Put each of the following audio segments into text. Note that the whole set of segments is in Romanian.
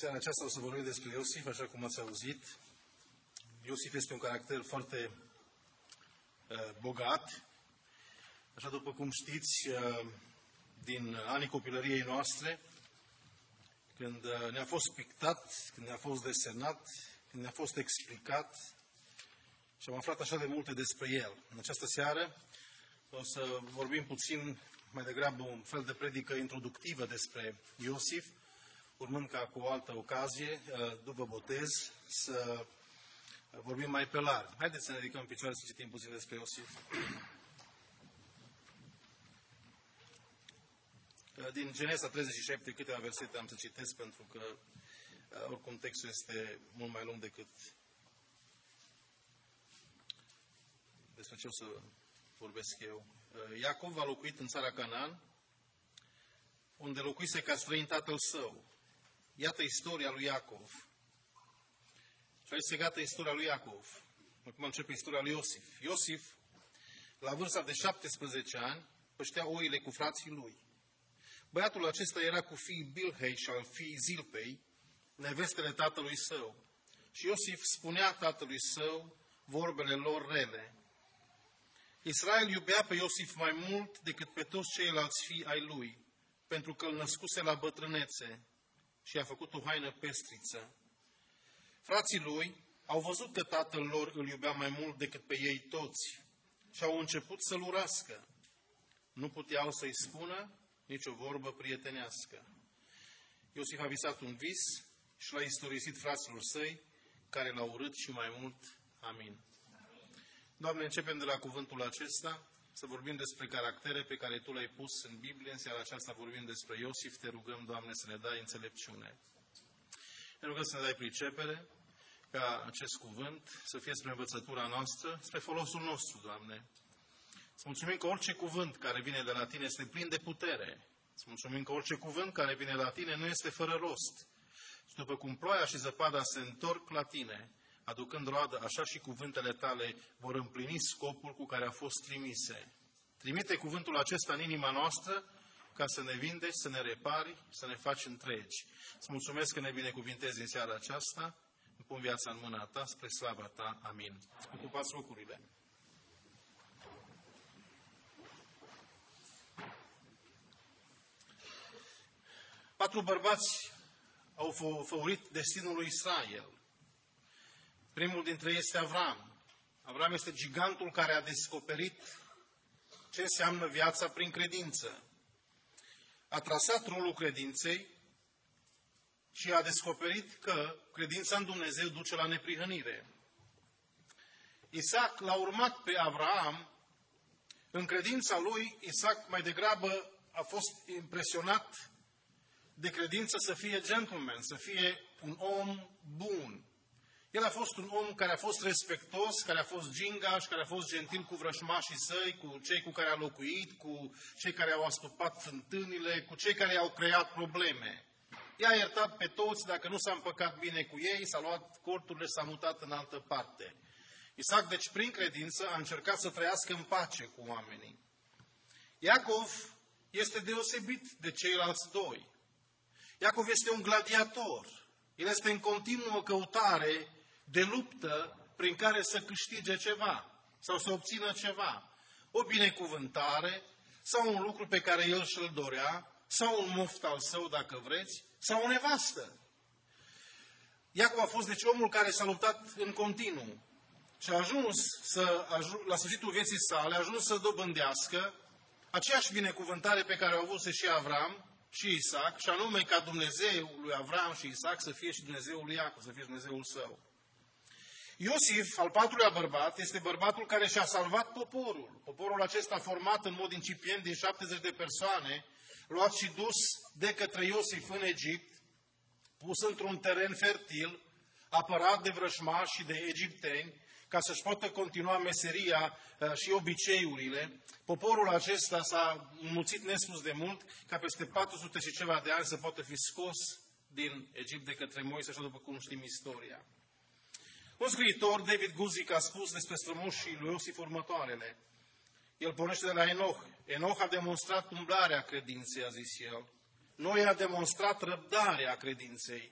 seara aceasta o să vorbim despre Iosif, așa cum ați auzit. Iosif este un caracter foarte bogat. Așa după cum știți, din anii copilăriei noastre, când ne-a fost pictat, când ne-a fost desenat, când ne-a fost explicat și am aflat așa de multe despre el. În această seară o să vorbim puțin, mai degrabă un fel de predică introductivă despre Iosif, urmând ca cu o altă ocazie, după botez, să vorbim mai pe larg. Haideți să ne ridicăm în picioare să citim puțin despre Iosif. Din Genesa 37, câteva versete am să citesc, pentru că oricum textul este mult mai lung decât despre ce o să vorbesc eu. Iacov a locuit în țara Canaan, unde locuise ca străin tatăl său. Iată istoria lui Iacov. Și aici se gata istoria lui Iacov. Acum începe istoria lui Iosif. Iosif, la vârsta de 17 ani, păștea oile cu frații lui. Băiatul acesta era cu fiii Bilhei și al fiii Zilpei, nevestele tatălui său. Și Iosif spunea tatălui său vorbele lor rele. Israel iubea pe Iosif mai mult decât pe toți ceilalți fii ai lui, pentru că îl născuse la bătrânețe și a făcut o haină pestriță. Frații lui au văzut că tatăl lor îl iubea mai mult decât pe ei toți și au început să-l urască. Nu puteau să-i spună nici o vorbă prietenească. Iosif a visat un vis și l-a istorisit fraților săi, care l-au urât și mai mult. Amin. Doamne, începem de la cuvântul acesta, să vorbim despre caractere pe care Tu le-ai pus în Biblie. În seara aceasta vorbim despre Iosif. Te rugăm, Doamne, să ne dai înțelepciune. Te rugăm să ne dai pricepere, ca acest cuvânt să fie spre învățătura noastră, spre folosul nostru, Doamne. Îți mulțumim că orice cuvânt care vine de la Tine este plin de putere. Îți mulțumim că orice cuvânt care vine la Tine nu este fără rost. Și după cum ploaia și zăpada se întorc la Tine, aducând roadă, așa și cuvântele Tale vor împlini scopul cu care au fost trimise. Trimite cuvântul acesta în inima noastră, ca să ne vindeci, să ne repari, să ne faci întregi. Îți mulțumesc că ne binecuvintezi în seara aceasta. Îmi pun viața în mâna Ta, spre slava Ta. Amin. Ocupați locurile. Patru bărbați au făurit destinul lui Israel. Primul dintre ei este Avram. Avram este gigantul care a descoperit ce înseamnă viața prin credință. A trasat rolul credinței și a descoperit că credința în Dumnezeu duce la neprihănire. Isaac l-a urmat pe Avram. În credința lui, Isaac mai degrabă a fost impresionat de credință să fie gentleman, să fie un om bun. El a fost un om care a fost respectos, care a fost gingaș, care a fost gentil cu vrășmașii săi, cu cei cu care a locuit, cu cei care au astupat fântânile, cu cei care i-au creat probleme. I-a iertat pe toți, dacă nu s-a împăcat bine cu ei, s-a luat corturile și s-a mutat în altă parte. Isaac, deci, prin credință, a încercat să trăiască în pace cu oamenii. Iacov este deosebit de ceilalți doi. Iacov este un gladiator. El este în continuă căutare de luptă prin care să câștige ceva sau să obțină ceva. O binecuvântare sau un lucru pe care el și-l dorea, sau un moft al său, dacă vreți, sau o nevastă. Iacov a fost deci omul care s-a luptat în continuu și a ajuns la sfârșitul vieții sale, a ajuns să dobândească aceeași binecuvântare pe care au avut și Avram și Isaac, și anume ca Dumnezeul lui Avram și Isaac să fie și Dumnezeul lui Iacov, să fie Dumnezeul său. Iosif, al patrulea bărbat, este bărbatul care și-a salvat poporul. Poporul acesta format în mod incipient din 70 de persoane, luat și dus de către Iosif în Egipt, pus într-un teren fertil, apărat de vrășmași și de egipteni, ca să-și poată continua meseria și obiceiurile. Poporul acesta s-a înmulțit nespus de mult, ca peste 400 și ceva de ani să poată fi scos din Egipt de către Moise, așa după cum știm istoria. Un scriitor, David Guzik, a spus despre strămoșii lui Iosif următoarele. El pornește de la Enoch. Enoch a demonstrat umblarea credinței, a zis el. Noi a demonstrat răbdarea credinței.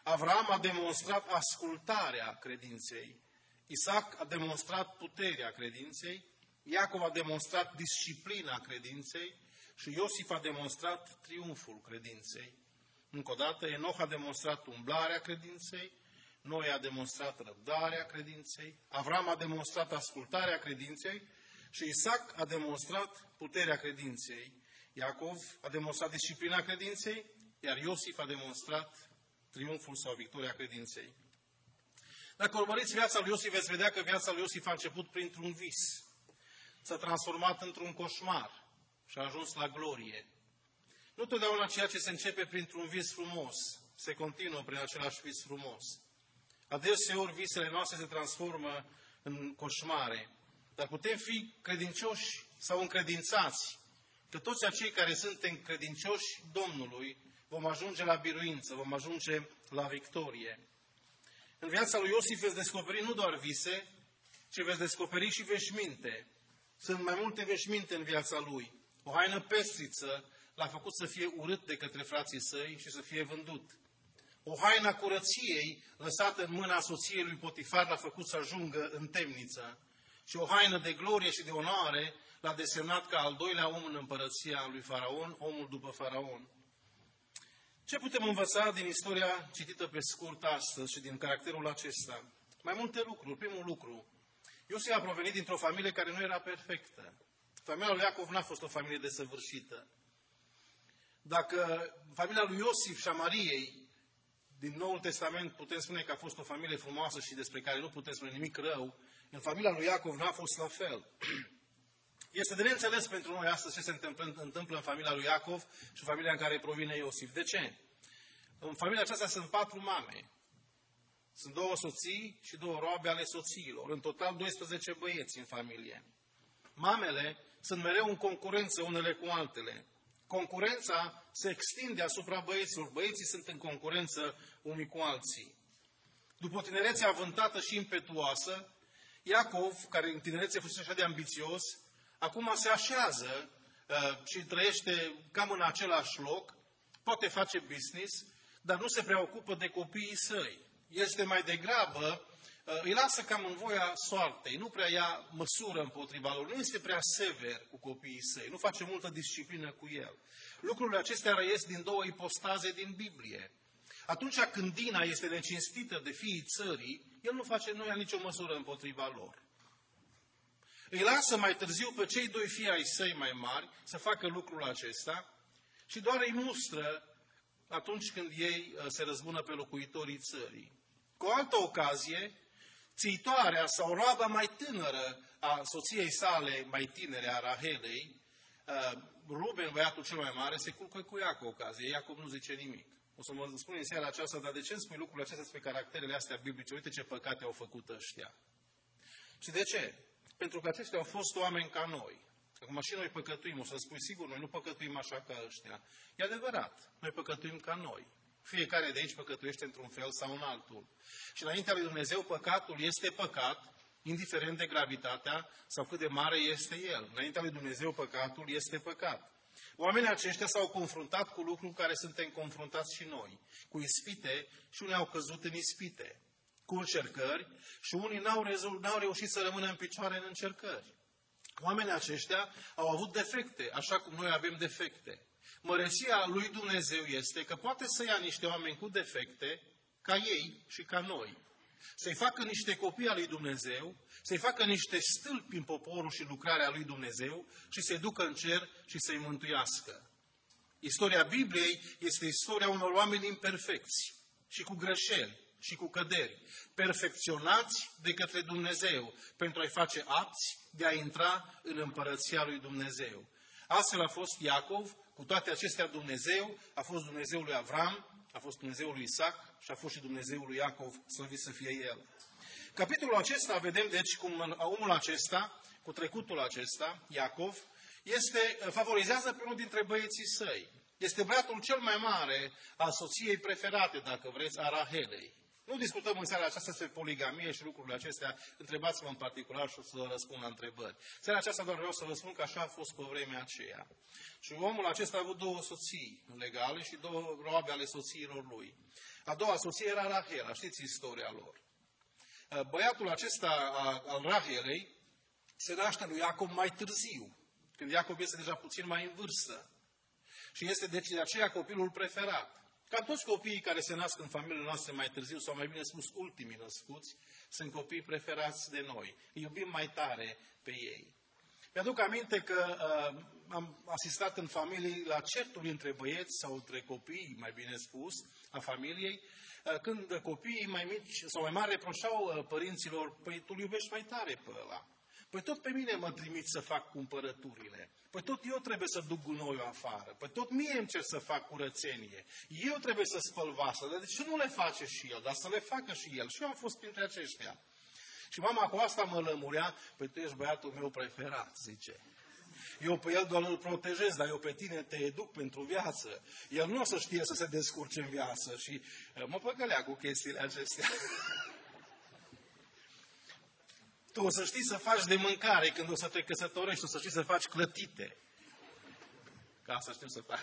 Avram a demonstrat ascultarea credinței, Isaac a demonstrat puterea credinței, Iacov a demonstrat disciplina credinței și Iosif a demonstrat triumful credinței. Încă o dată, Enoch a demonstrat umblarea credinței, Noe a demonstrat răbdarea credinței, Avram a demonstrat ascultarea credinței și Isaac a demonstrat puterea credinței. Iacov a demonstrat disciplina credinței, iar Iosif a demonstrat triumful sau victoria credinței. Dacă urmăriți viața lui Iosif, veți vedea că viața lui Iosif a început printr-un vis. S-a transformat într-un coșmar și a ajuns la glorie. Nu totdeauna ceea ce se începe printr-un vis frumos se continuă prin același vis frumos. Adeseori visele noastre se transformă în coșmare, dar putem fi credincioși sau încredințați că toți acei care suntem credincioși Domnului vom ajunge la biruință, vom ajunge la victorie. În viața lui Iosif veți descoperi nu doar vise, ci veți descoperi și veșminte. Sunt mai multe veșminte în viața lui. O haină pestriță l-a făcut să fie urât de către frații săi și să fie vândut. O haină a curăției lăsată în mâna soției lui Potifar l-a făcut să ajungă în temniță. Și o haină de glorie și de onoare l-a desemnat ca al doilea om în împărăția lui Faraon, omul după Faraon. Ce putem învăța din istoria citită pe scurt astăzi și din caracterul acesta? Mai multe lucruri. Primul lucru, Iosif a provenit dintr-o familie care nu era perfectă. Familia lui Iacov n-a fost o familie desăvârșită. Dacă familia lui Iosif și a Mariei din Noul Testament putem spune că a fost o familie frumoasă și despre care nu putem spune nimic rău, în familia lui Iacov n-a fost la fel. Este de neînțeles pentru noi astăzi ce se întâmplă în familia lui Iacov și familia în care provine Iosif. De ce? În familia aceasta sunt 4 mame. Sunt 2 soții și 2 roabe ale soțiilor. În total 12 băieți în familie. Mamele sunt mereu în concurență unele cu altele. Concurența se extinde asupra băieților. Băieții sunt în concurență unii cu alții. După o tinerețe avântată și impetuoasă, Iacov, care în tinerețe fusese așa de ambițios, acum se așează și trăiește cam în același loc, poate face business, dar nu se preocupă de copiii săi. Este mai degrabă, îi lasă cam în voia soartei, nu prea ia măsură împotriva lor, nu este prea sever cu copiii săi, nu face multă disciplină cu el. Lucrurile acestea răiesc din 2 ipostaze din Biblie. Atunci când Dina este necinstită de fiii țării, el nu ia nicio măsură împotriva lor. Îi lasă mai târziu pe cei 2 fii ai săi mai mari să facă lucrul acesta și doar îi mustră atunci când ei se răzbună pe locuitorii țării. Cu o altă ocazie, țitoarea sau roaba mai tânără a soției sale mai tinere, a Rahelei, Ruben, băiatul cel mai mare, se culcă cu ea cu ocazie. Iacov nu zice nimic. O să mă spun în seara aceasta, dar de ce îmi spui lucrurile acestea despre caracterele astea biblice? Uite ce păcate au făcut ăștia. Și de ce? Pentru că aceștia au fost oameni ca noi. Acum și noi păcătuim. O să spui, sigur, noi nu păcătuim așa ca ăștia. E adevărat, noi păcătuim ca noi. Fiecare de aici păcătuiește într-un fel sau în altul. Și înaintea lui Dumnezeu păcatul este păcat, indiferent de gravitatea sau cât de mare este el. Înaintea lui Dumnezeu păcatul este păcat. Oamenii aceștia s-au confruntat cu lucruri cu care suntem confruntați și noi. Cu ispite și unii au căzut în ispite. Cu încercări și unii n-au reușit să rămână în picioare în încercări. Oamenii aceștia au avut defecte, așa cum noi avem defecte. Măreția lui Dumnezeu este că poate să ia niște oameni cu defecte, ca ei și ca noi. Să-i facă niște copii al lui Dumnezeu, să-i facă niște stâlpi în poporul și lucrarea lui Dumnezeu și să-i ducă în cer și să-i mântuiască. Istoria Bibliei este istoria unor oameni imperfecți și cu greșeli și cu căderi, perfecționați de către Dumnezeu pentru a-i face apți de a intra în împărăția lui Dumnezeu. Astfel a fost Iacov, cu toate acestea Dumnezeu, a fost Dumnezeul lui Avram, a fost Dumnezeul lui Isaac și a fost și Dumnezeul lui Iacov, slăvit să fie El. Capitolul acesta vedem, deci, cum omul acesta, cu trecutul acesta, Iacov, favorizează pe unul dintre băieții săi. Este băiatul cel mai mare al soției preferate, dacă vreți, a Rahelei. Nu discutăm în seara aceasta despre poligamie și lucrurile acestea. Întrebați-mă în particular și o să răspund la întrebări. Seara aceasta doar vreau să vă spun că așa a fost pe vremea aceea. Și omul acesta a avut 2 soții legale și 2 roabe ale soțiilor lui. A doua soție era Rahela, știți istoria lor. Băiatul acesta al Rahelei se naște lui Iacov mai târziu, când Iacov este deja puțin mai în vârstă. Și este deci de aceea copilul preferat. Ca toți copiii care se nasc în familiile noastre mai târziu, sau mai bine spus ultimii născuți, sunt copii preferați de noi. Îi iubim mai tare pe ei. Mi-aduc aminte că am asistat în familii la certuri între băieți sau între copii, mai bine spus, a familiei, când copiii mai mici sau mai mari reproșau părinților, păi tu îl iubești mai tare pe ăla. Păi tot pe mine mă trimit să fac cumpărăturile. Păi tot eu trebuie să duc gunoiul afară. Păi tot mie îmi cer să fac curățenie. Eu trebuie să spăl vasele. Dar de ce nu le face și el? Dar să le facă și el. Și eu am fost printre aceștia. Și mama cu asta mă lămurea. Păi tu ești băiatul meu preferat, zice. Eu pe el doar îl protejez, dar eu pe tine te educ pentru viață. El nu o să știe să se descurce în viață. Și mă păcălea cu chestiile acestea. Tu o să știi să faci de mâncare când o să te căsătorești, o să știi să faci clătite. Ca să știu să fac.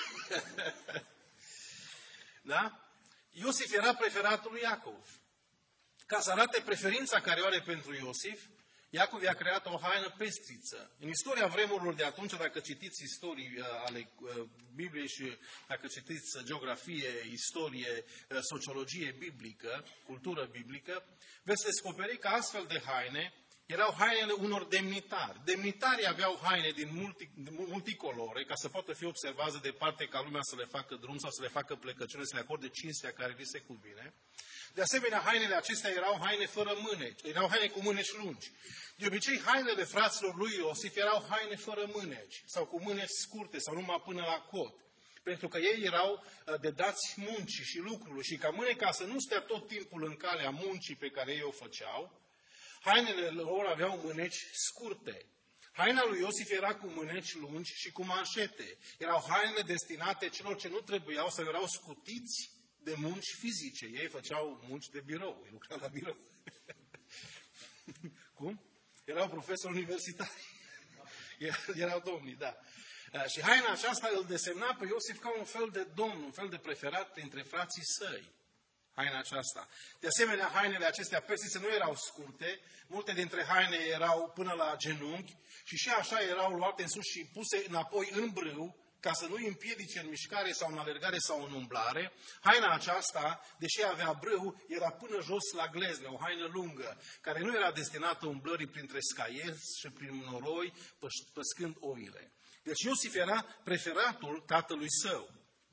Da? Iosif era preferatul lui Iacov. Ca să arate preferința care o are pentru Iosif, Iacov i-a creat o haină pestriță. În istoria vremurilor de atunci, dacă citiți istorii ale Bibliei și dacă citiți geografie, istorie, sociologie biblică, cultură biblică, veți descoperi că astfel de haine erau hainele unor demnitari. Demnitarii aveau haine din multicolore, ca să poată fi observați de departe ca lumea să le facă drum sau să le facă plecăciune, să le acorde cinstea care li se cuvine. De asemenea, hainele acestea erau haine fără mâneci, erau haine cu mâneci lungi. De obicei, hainele fraților lui Iosif erau haine fără mâneci, sau cu mâneci scurte, sau numai până la cot. Pentru că ei erau dedați muncii și lucrului și ca mâneca să nu stea tot timpul în calea muncii pe care ei o făceau, hainele lor aveau mâneci scurte. Haina lui Iosif era cu mâneci lungi și cu manșete. Erau hainele destinate celor ce nu trebuiau sau erau scutiți de munci fizice. Ei făceau munci de birou, ei lucrau la birou. Cum? Erau profesori universitari. Erau domnii, da. Și haina aceasta îl desemna pe Iosif ca un fel de domn, un fel de preferat printre frații săi. Haina aceasta. De asemenea, hainele acestea persice nu erau scurte, multe dintre haine erau până la genunchi și așa erau luate în sus și puse înapoi în brâu, ca să nu îi împiedice în mișcare sau în alergare sau în umblare. Haina aceasta, deși avea brâu, era până jos la glezne, o haină lungă, care nu era destinată umblării printre scaiezi și prin noroi, păscând oile. Deci Iosif era preferatul tatălui său.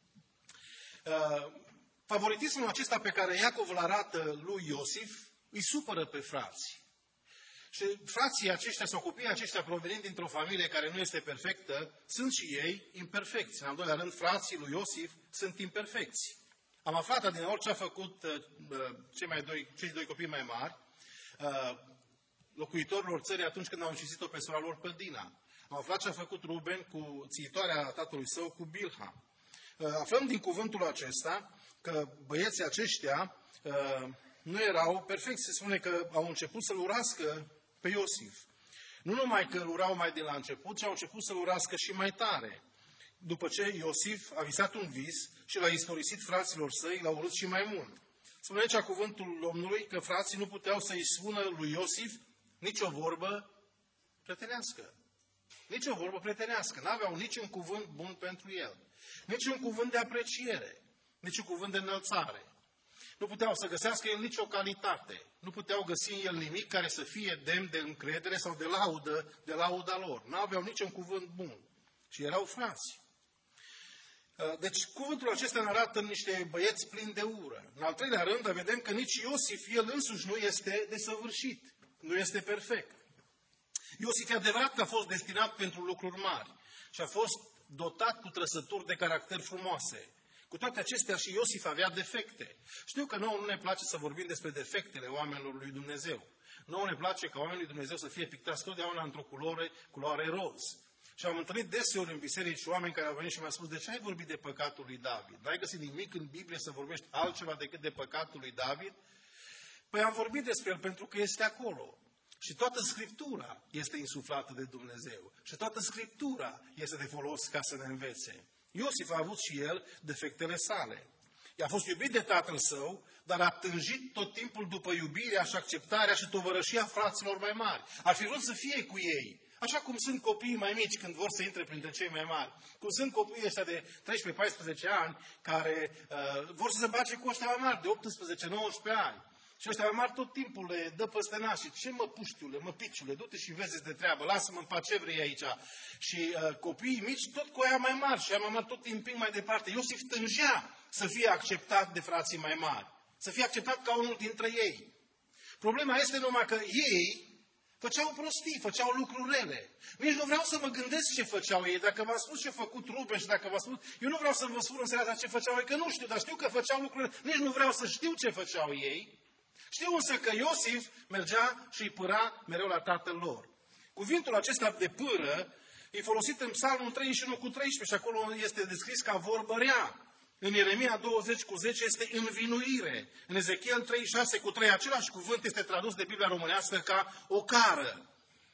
Favoritismul acesta pe care Iacov îl arată lui Iosif îi supără pe frați. Și frații aceștia sau copiii aceștia provenind dintr-o familie care nu este perfectă, sunt și ei imperfecți. În al doilea rând, frații lui Iosif sunt imperfecți. Am aflat adineauri ce a făcut cei 2 copii mai mari, locuitorilor țării atunci când au încistit-o pe sora lor pe Dina. Am aflat ce a făcut Ruben cu țiitoarea tatălui său cu Bilha. Aflăm din cuvântul acesta că băieții aceștia nu erau perfecți. Se spune că au început să-l urască pe Iosif. Nu numai că îl urau mai de la început, ci au început să-l urască și mai tare. După ce Iosif a visat un vis și l-a istorisit fraților săi, l-a urât și mai mult. Spune aici cuvântul Domnului că frații nu puteau să-i spună lui Iosif nicio vorbă prietenească. Nici o vorbă prietenească. N-aveau niciun cuvânt bun pentru el. Niciun cuvânt de apreciere. Niciun cuvânt de înălțare. Nu puteau să găsească el nicio calitate. Nu puteau găsi în el nimic care să fie demn de încredere sau de lauda lor. N-aveau niciun cuvânt bun. Și erau frați. Deci cuvântul acesta ne arată niște băieți plini de ură. În al treilea rând, vedem că nici Iosif, el însuși, nu este desăvârșit. Nu este perfect. Iosif e adevărat că a fost destinat pentru lucruri mari și a fost dotat cu trăsături de caracter frumoase. Cu toate acestea și Iosif avea defecte. Știu că nouă nu ne place să vorbim despre defectele oamenilor lui Dumnezeu. Nouă ne place ca oamenii lui Dumnezeu să fie pictați totdeauna într-o culoare roz. Și am întâlnit deseori în biserici oameni care au venit și mi-au spus: de ce ai vorbit de păcatul lui David? N-ai găsit nimic în Biblie să vorbești altceva decât de păcatul lui David? Păi am vorbit despre el pentru că este acolo. Și toată Scriptura este insuflată de Dumnezeu. Și toată Scriptura este de folos ca să ne învețe. Iosif a avut și el defectele sale. I-a fost iubit de tatăl său, dar a tânjit tot timpul după iubirea și acceptarea și tovărășia fraților mai mari. Ar fi vrut să fie cu ei. Așa cum sunt copiii mai mici când vor să intre printre cei mai mari. Cum sunt copiii ăștia de 13-14 ani care vor să se bage cu ăștia mai mari, de 18-19 ani. Și ăștia mai mari tot timpul le dă păste nașii. Ce mă puștiule, mă piciule, du-te și vezi de treabă, lasă-mă în pace, ce vrei aici. Și copiii mici tot cu aia mai mari și aia mai mari tot împing mai departe. Iosif tângea să fie acceptat de frații mai mari. Să fie acceptat ca unul dintre ei. Problema este numai că ei făceau prostii, făceau lucruri rele. Nici nu vreau să mă gândesc ce făceau ei. Dacă v-am spus ce a făcut Ruben și dacă v-am spus, eu nu vreau să vă spun în seara asta ce făceau ei, că nu știu, dar știu că făceau lucruri, nici nu vreau să știu ce făceau ei. Știu însă că Iosif mergea și îi pâra mereu la tatăl lor. Cuvântul acesta de pâră e folosit în Psalmul 31:13 și acolo este descris ca vorbă rea. În Ieremia 20:10 este învinuire. În Ezechiel 36:3 același cuvânt este tradus de Biblia românească ca ocară.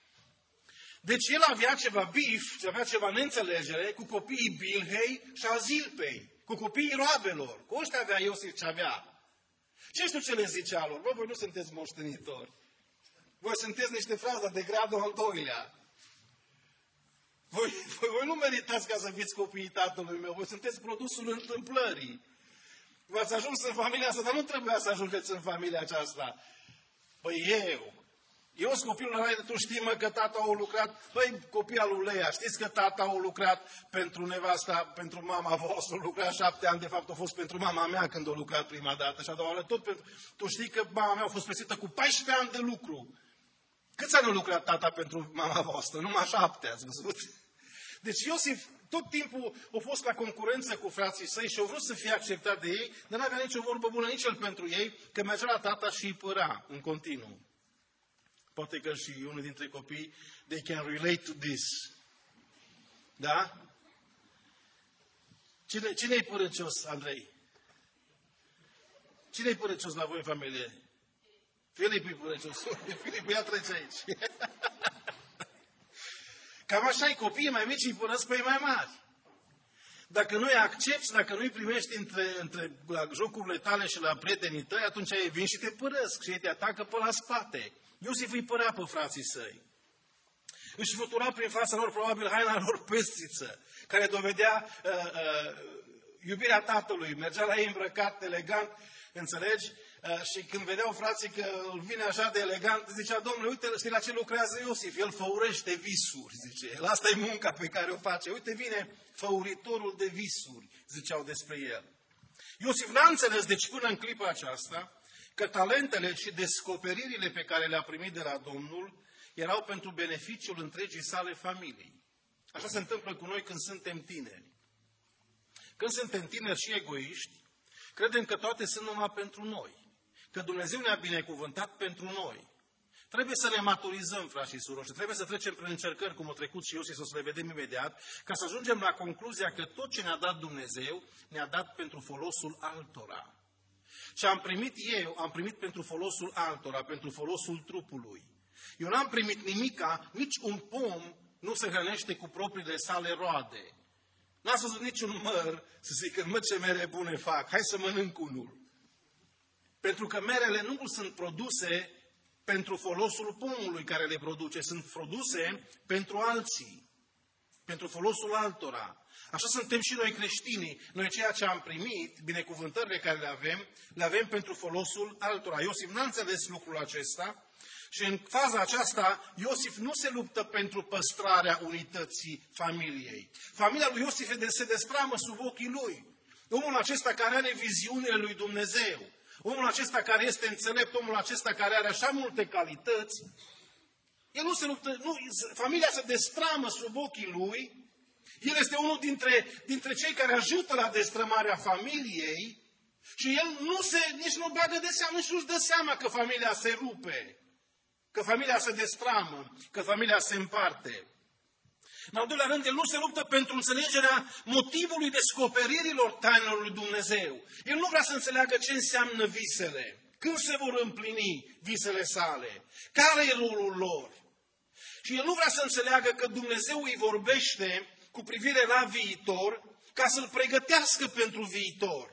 Deci el avea ceva bif, avea ceva neînțelegere cu copiii Bilhei și a Zilpei, cu copiii roabelor. Cu ăștia avea Iosif ce avea. Ce știu ce le zicea lor? Bă, voi nu sunteți moștenitori. Voi sunteți niște frați de gradul al doilea. Voi nu meritați ca să fiți copiii tatălui meu. Voi sunteți produsul întâmplării. V-ați ajuns în familia asta, dar nu trebuia să ajungeți în familia aceasta. Păi eu sunt copilul ăla, tu știi, mă, că tata a lucrat, păi copii al lui Leia, știți că tata a lucrat pentru nevasta, pentru mama voastră, a lucrat 7 ani, de fapt a fost pentru mama mea când a lucrat prima dată și a doua oară tot pentru... Tu știi că mama mea a fost plătită cu 14 ani de lucru. Câți ani a lucrat tata pentru mama voastră? Numai 7, ați văzut? Deci Iosif tot timpul a fost la concurență cu frații săi și a vrut să fie acceptat de ei, dar n-avea nicio vorbă bună nici el pentru ei, că mergea la tata și îi păra în continuu. Poate că și unul dintre copii, they can relate to this. Da? Cine-i părăcios, Andrei? Cine-i părăcios la voi în familie? Filip e părăcios. Filip ia trece aici. Cam așa e, copiii mai mici îi părăsc pe ei mai mari. Dacă nu-i accepti, dacă nu-i primești la jocurile tale și la prietenii tăi, atunci ei vin și te părăsc și ei te atacă pe la spate. Iosif îi părea pe frații săi. Își flutura prin fața lor probabil haina lor pestiță, care dovedea iubirea tatălui. Mergea la ei îmbrăcat, elegant, înțelegi? Și când vedeau frații că îl vine așa de elegant, zicea: Domnule, uite, știi la ce lucrează Iosif? El făurește visuri, zice. El, asta e munca pe care o face. Uite, vine făuritorul de visuri, ziceau despre el. Iosif n-a înțeles, deci până în clipa aceasta, că talentele și descoperirile pe care le-a primit de la Domnul erau pentru beneficiul întregii sale familii. Așa se întâmplă cu noi când suntem tineri. Când suntem tineri și egoiști, credem că toate sunt numai pentru noi. Că Dumnezeu ne-a binecuvântat pentru noi. Trebuie să ne maturizăm, frați și surori, și trebuie să trecem prin încercări, cum a trecut și Iosif, să le vedem imediat, ca să ajungem la concluzia că tot ce ne-a dat Dumnezeu, ne-a dat pentru folosul altora. Ce am primit pentru folosul altora, pentru folosul trupului. Eu n-am primit nimica, nici un pom nu se hrănește cu propriile sale roade. N-ați văzut niciun măr să zică: mă, ce mere bune fac, hai să mănânc unul. Pentru că merele nu sunt produse pentru folosul pomului care le produce, sunt produse pentru alții, pentru folosul altora. Așa suntem și noi creștinii. Noi ceea ce am primit, binecuvântările care le avem pentru folosul altora. Iosif n-a înțeles lucrul acesta și în faza aceasta Iosif nu se luptă pentru păstrarea unității familiei. Familia lui Iosif se destramă sub ochii lui. Omul acesta care are viziunile lui Dumnezeu, omul acesta care este înțelept, omul acesta care are așa multe calități, el nu se luptă, familia se destramă sub ochii lui. El este unul dintre cei care ajută la destrămarea familiei și el nici nu bagă de seamă, nici nu-și dă seama că familia se rupe, că familia se destramă, că familia se împarte. În al doilea rând, el nu se luptă pentru înțelegerea motivului descoperirilor tainelor lui Dumnezeu. El nu vrea să înțeleagă ce înseamnă visele, când se vor împlini visele sale, care e rolul lor. Și el nu vrea să înțeleagă că Dumnezeu îi vorbește cu privire la viitor ca să-l pregătească pentru viitor.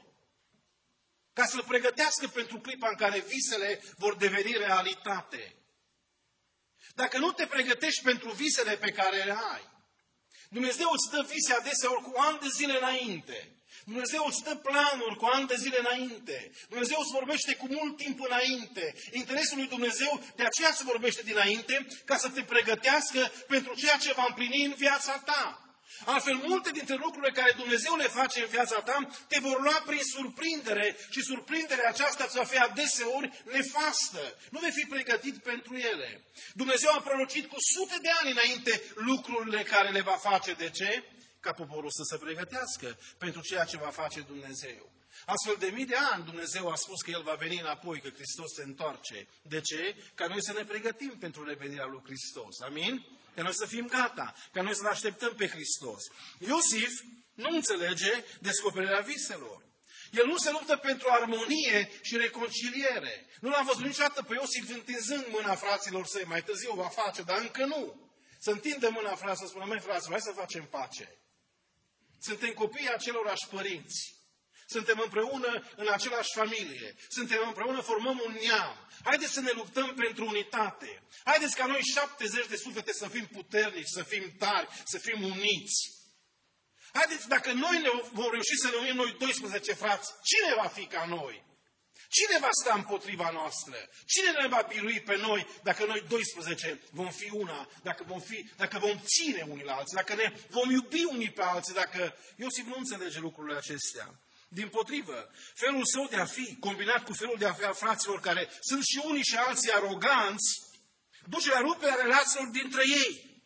Ca să-l pregătească pentru clipa în care visele vor deveni realitate. Dacă nu te pregătești pentru visele pe care le ai, Dumnezeu îți dă vise adeseori cu ani de zile înainte. Dumnezeu îți dă planuri cu ani de zile înainte. Dumnezeu îți vorbește cu mult timp înainte. Interesul lui Dumnezeu de aceea se vorbește dinainte, ca să te pregătească pentru ceea ce va împlini în viața ta. Altfel, multe dintre lucrurile care Dumnezeu le face în viața ta te vor lua prin surprindere și surprinderea aceasta îți va fi adeseori nefastă. Nu vei fi pregătit pentru ele. Dumnezeu a prorocit cu sute de ani înainte lucrurile care le va face. De ce? Ca poporul să se pregătească pentru ceea ce va face Dumnezeu. Astfel de mii de ani Dumnezeu a spus că El va veni înapoi, că Hristos se întoarce. De ce? Ca noi să ne pregătim pentru revenirea lui Hristos. Amin? Ca noi să fim gata, ca noi să-L așteptăm pe Hristos. Iosif nu înțelege descoperirea viselor. El nu se luptă pentru armonie și reconciliere. Nu l-am văzut niciodată pe Iosif întinzând mâna fraților săi. Mai târziu va face, dar încă nu. Să întindă mâna fraților, să spună, măi fraților, hai să facem pace. Suntem copiii acelorași părinți. Suntem împreună în același familie. Suntem împreună, formăm un neam. Haideți să ne luptăm pentru unitate. Haideți ca noi 70 de suflete să fim puternici, să fim tari, să fim uniți. Haideți, dacă noi vom reuși să ne unim noi 12 frați, cine va fi ca noi? Cine va sta împotriva noastră? Cine ne va birui pe noi dacă noi 12 vom fi una, dacă vom ține unii la alții, dacă ne vom iubi unii pe alții, dacă Iosif nu înțelege lucrurile acestea. Dimpotrivă, felul său de a fi, combinat cu felul de a fi al fraților care sunt și unii și alții aroganți, duce la ruperea relațiilor dintre ei.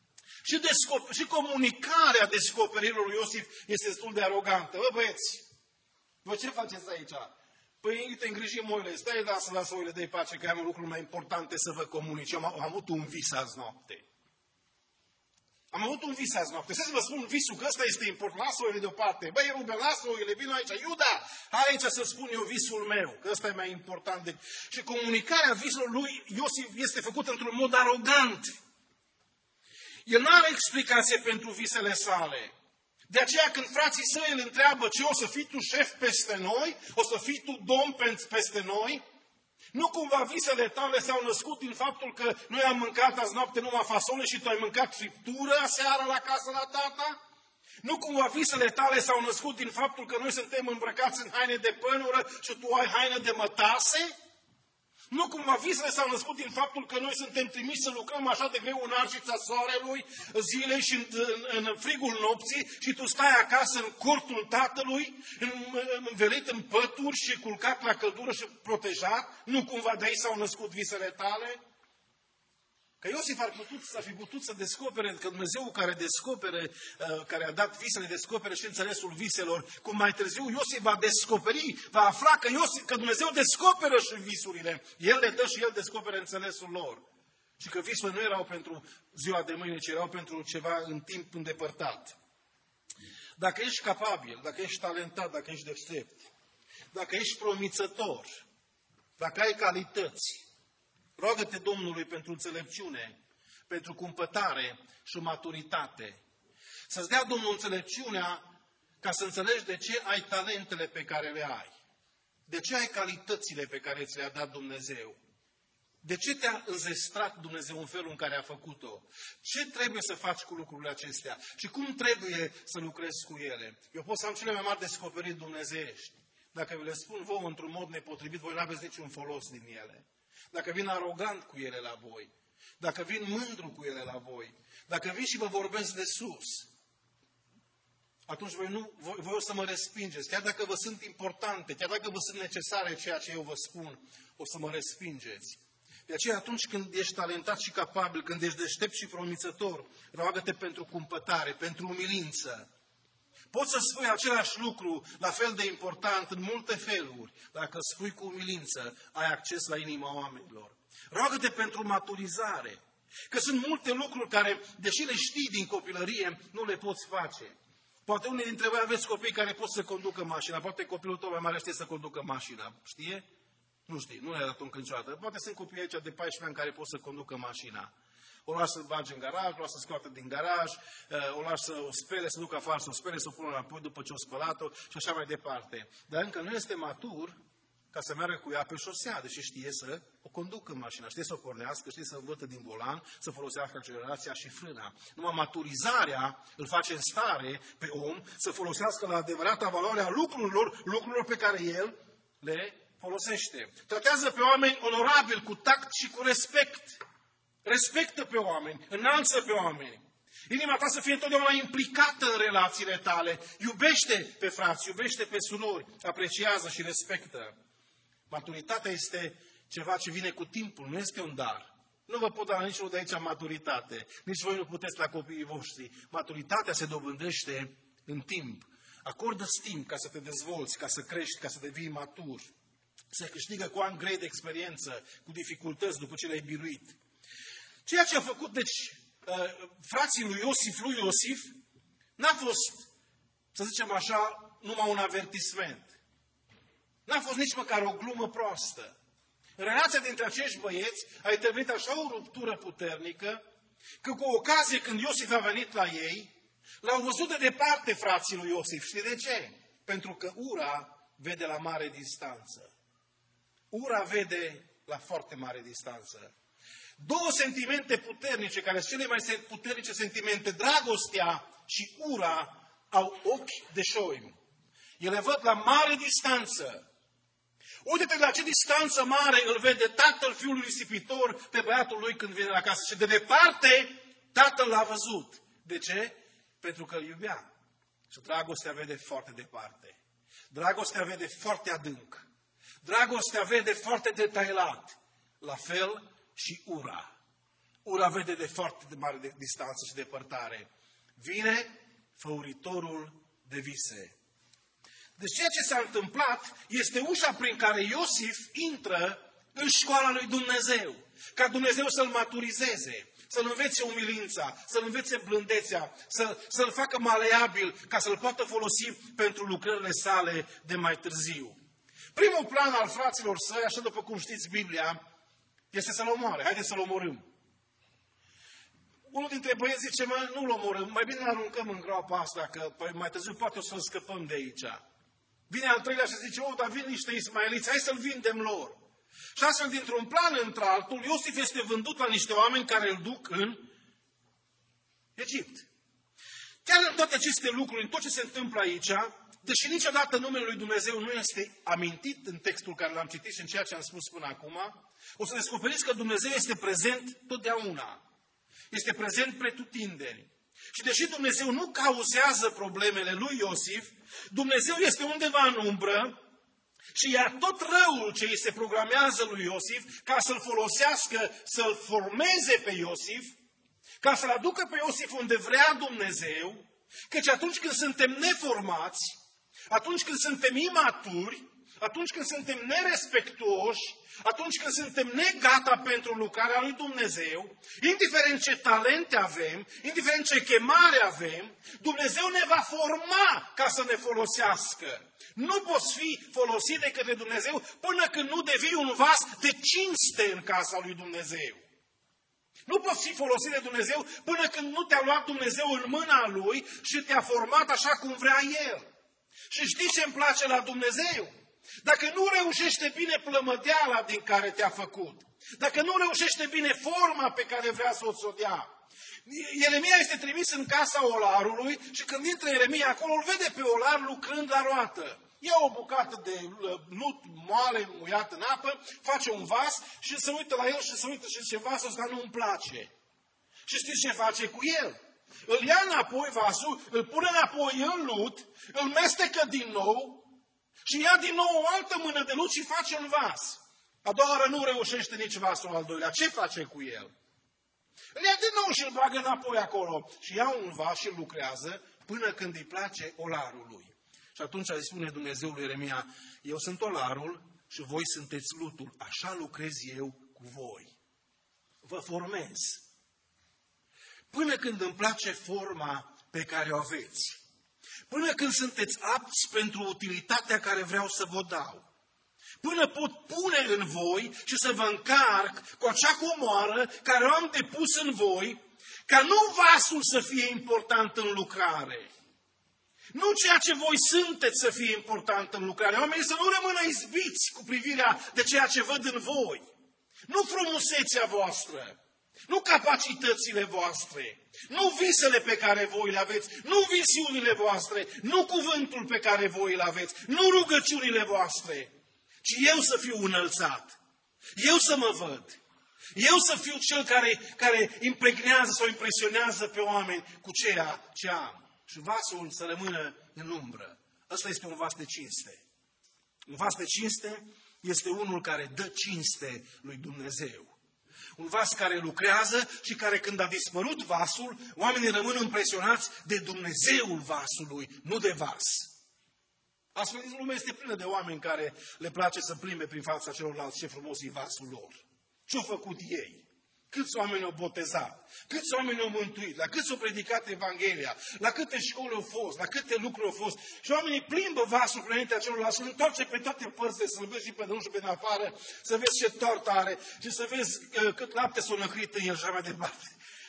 Și comunicarea descoperirilor lui Iosif este destul de arogantă. Bă, băieți, voi ce faceți aici? Păi te îngrijim oile, stai, lasă oile de pace, că am lucruri mai importante să vă comunic. Am avut un vis azi noapte. Am avut un vis azi noapte. Să vă spun visul, că ăsta este important. Lasă oile deoparte. Băi, Ruben, lasă oile, vino aici. Iuda, hai aici să spun eu visul meu, că ăsta e mai important. Și comunicarea visului lui Iosif este făcută într-un mod arogant. El nu are explicație pentru visele sale. De aceea când frații săi îl întreabă ce o să fii tu șef peste noi, o să fii tu domn peste noi, nu cumva visele tale s-au născut din faptul că noi am mâncat azi noapte numai fasole și tu ai mâncat friptură aseară la casă la tata? Nu cumva visele tale s-au născut din faptul că noi suntem îmbrăcați în haine de pănură și tu ai haine de mătase? Nu cumva visele s-au născut din faptul că noi suntem trimiși să lucrăm așa de greu în arșița soarelui, zilei și în frigul nopții și tu stai acasă în cortul tatălui, învelit în pături și culcat la căldură și protejat? Nu cumva de aici s-au născut visele tale? Că Iosif ar fi putut să descopere, că Dumnezeu care descopere, care a dat visele, descopere și înțelesul viselor, cum mai târziu Iosif va descoperi, va afla că Dumnezeu descoperă și visurile. El le dă și El descoperă înțelesul lor. Și că visurile nu erau pentru ziua de mâine, ci erau pentru ceva în timp îndepărtat. Dacă ești capabil, dacă ești talentat, dacă ești deștept, dacă ești promițător, dacă ai calități, roagă-te Domnului pentru înțelepciune, pentru cumpătare și maturitate. Să-ți dea Domnul înțelepciunea ca să înțelegi de ce ai talentele pe care le ai. De ce ai calitățile pe care ți le-a dat Dumnezeu. De ce te-a înzestrat Dumnezeu în felul în care a făcut-o? Ce trebuie să faci cu lucrurile acestea? Și cum trebuie să lucrezi cu ele? Eu pot să am cele mai mari descoperiri dumnezeiești. Dacă vi le spun vouă într-un mod nepotrivit, voi nu aveți niciun folos din ele. Dacă vin arogant cu ele la voi, dacă vin mândru cu ele la voi, dacă vin și vă vorbesc de sus, atunci voi o să mă respingeți. Chiar dacă vă sunt importante, chiar dacă vă sunt necesare ceea ce eu vă spun, o să mă respingeți. De aceea atunci când ești talentat și capabil, când ești deștept și promițător, roagă-te pentru cumpătare, pentru umilință. Poți să spui același lucru, la fel de important, în multe feluri. Dacă spui cu umilință, ai acces la inima oamenilor. Roagă-te pentru maturizare. Că sunt multe lucruri care, deși le știi din copilărie, nu le poți face. Poate unii dintre voi aveți copii care pot să conducă mașina, poate copilul tău mai mare știe să conducă mașina. Știe? Nu știe, nu le-a dat încă niciodată. Poate sunt copii aici de 14 ani care pot să conducă mașina. O lași să-l bage în garaj, o lași să scoată din garaj, o lași să o spele, să ducă afară, să o spele, să o pună înapoi după ce o spălat-o și așa mai departe. Dar încă nu este matur ca să meargă cu ea pe șosea, deși știe să o conducă mașina, știe să o pornească, știe să învârtă din volan, să folosească accelerația și frâna. Numai maturizarea îl face în stare pe om să folosească la adevărata valoare a lucrurilor pe care el le folosește. Tratează pe oameni onorabil, cu tact și cu respect. Respectă pe oameni, înalță pe oameni. Inima ta să fie întotdeauna implicată în relațiile tale. Iubește pe frați, iubește pe surori, apreciază și respectă. Maturitatea este ceva ce vine cu timpul, nu este un dar. Nu vă pot da la niciunul de aici maturitate. Nici voi nu puteți la copiii voștri. Maturitatea se dobândește în timp. Acordă-ți timp ca să te dezvolți, ca să crești, ca să devii matur. Se câștigă cu ani grei de experiență, cu dificultăți după ce le-ai biruit. Ceea ce a făcut, deci, frații lui Iosif, n-a fost, să zicem așa, numai un avertisment. N-a fost nici măcar o glumă proastă. În relația dintre acești băieți a intervenit așa o ruptură puternică, că cu ocazie când Iosif a venit la ei, l-au văzut de departe frații lui Iosif. Știi de ce? Pentru că ura vede la mare distanță. Ura vede la foarte mare distanță. Două sentimente puternice, care sunt cele mai puternice sentimente, dragostea și ura, au ochi de șoim. Ele văd la mare distanță. Uite-te la ce distanță mare îl vede tatăl fiului risipitor pe băiatul lui când vine la casă. Și de departe, tatăl l-a văzut. De ce? Pentru că îl iubea. Și dragostea vede foarte departe. Dragostea vede foarte adânc. Dragostea vede foarte detailat. La fel și ura. Ura vede de foarte mare distanță și depărtare. Vine făuritorul de vise. Deci ceea ce s-a întâmplat este ușa prin care Iosif intră în școala lui Dumnezeu. Ca Dumnezeu să-l maturizeze, să-l învețe umilința, să-l învețe blândețea, să-l facă maleabil, ca să-l poată folosi pentru lucrările sale de mai târziu. Primul plan al fraților săi, așa după cum știți Biblia, este să-l omoare. Haideți să-l omorâm. Unul dintre băieți zice, nu-l omorâm, mai bine aruncăm în groapa asta, că mai târziu poate o să-l scăpăm de aici. Vine al treilea și zice, dar vin niște ismaeliți, hai să-l vindem lor. Și astfel, dintr-un plan într-altul, Iosif este vândut la niște oameni care îl duc în Egipt. Chiar în toate aceste lucruri, în tot ce se întâmplă aici, deși niciodată numele lui Dumnezeu nu este amintit în textul care l-am citit și în ceea ce am spus până acum, o să descoperiți că Dumnezeu este prezent totdeauna. Este prezent pretutindeni. Și deși Dumnezeu nu cauzează problemele lui Iosif, Dumnezeu este undeva în umbră și ia tot răul ce îi se programează lui Iosif ca să-l folosească, să-l formeze pe Iosif, ca să-l aducă pe Iosif unde vrea Dumnezeu, căci atunci când suntem neformați, atunci când suntem imaturi, atunci când suntem nerespectuoși, atunci când suntem negata pentru lucrarea lui Dumnezeu, indiferent ce talente avem, indiferent ce chemare avem, Dumnezeu ne va forma ca să ne folosească. Nu poți fi folosit de către Dumnezeu până când nu devii un vas de cinste în casa lui Dumnezeu. Nu poți fi folosit de Dumnezeu până când nu te-a luat Dumnezeu în mâna Lui și te-a format așa cum vrea El. Și știi ce îmi place la Dumnezeu? Dacă nu reușește bine plămădeala din care te-a făcut, dacă nu reușește bine forma pe care vrea să o dea, Ieremia este trimis în casa olarului și când intră Ieremia acolo, îl vede pe olar lucrând la roată. Ia o bucată de lut moale, muiat în apă, face un vas și se uită la el și se uită și zice, vasul ăsta nu-mi place. Și știți ce face cu el? Îl ia înapoi vasul, îl pune înapoi în lut, îl mestecă din nou și ia din nou o altă mână de lut și face un vas. A doua oară nu reușește nici vasul al doilea. Ce face cu el? Îl ia din nou și îl bagă înapoi acolo. Și ia un vas și îl lucrează până când îi place olarului. Și atunci îi spune Dumnezeu lui Ieremia, eu sunt olarul și voi sunteți lutul. Așa lucrez eu cu voi. Vă formez. până când îmi place forma pe care o aveți, până când sunteți apți pentru utilitatea care vreau să vă dau, până pot pune în voi și să vă încarc cu acea comoară care o am depus în voi, ca nu vasul să fie important în lucrare, nu ceea ce voi sunteți să fie important în lucrare. Oamenii să nu rămână izbiți cu privirea de ceea ce văd în voi. Nu frumusețea voastră, nu capacitățile voastre, nu visele pe care voi le aveți, nu visiunile voastre, nu cuvântul pe care voi îl aveți, nu rugăciunile voastre, ci eu să fiu înălțat, eu să mă văd, eu să fiu cel care impregnează sau impresionează pe oameni cu ceea ce am. Și vasul să rămână în umbră. Ăsta este un vas de cinste. Un vas de cinste este unul care dă cinste lui Dumnezeu. Un vas care lucrează și care, când a dispărut vasul, oamenii rămân impresionați de Dumnezeul vasului, nu de vas. Astfel, lumea este plină de oameni care le place să plimbe prin fața celorlalți ce frumos e vasul lor. Ce-au făcut ei? Câți oameni au botezat? Câți oameni au mântuit? La câți au predicat Evanghelia? La câte școli au fost? La câte lucruri au fost? Și oamenii plimbă vasul înaintea celorlalți, îl întoarce pe toate părțile, să-l vezi și pe drum și pe în afară, să vezi ce tort are și să vezi cât lapte s-o năcrit în el și așa mai departe.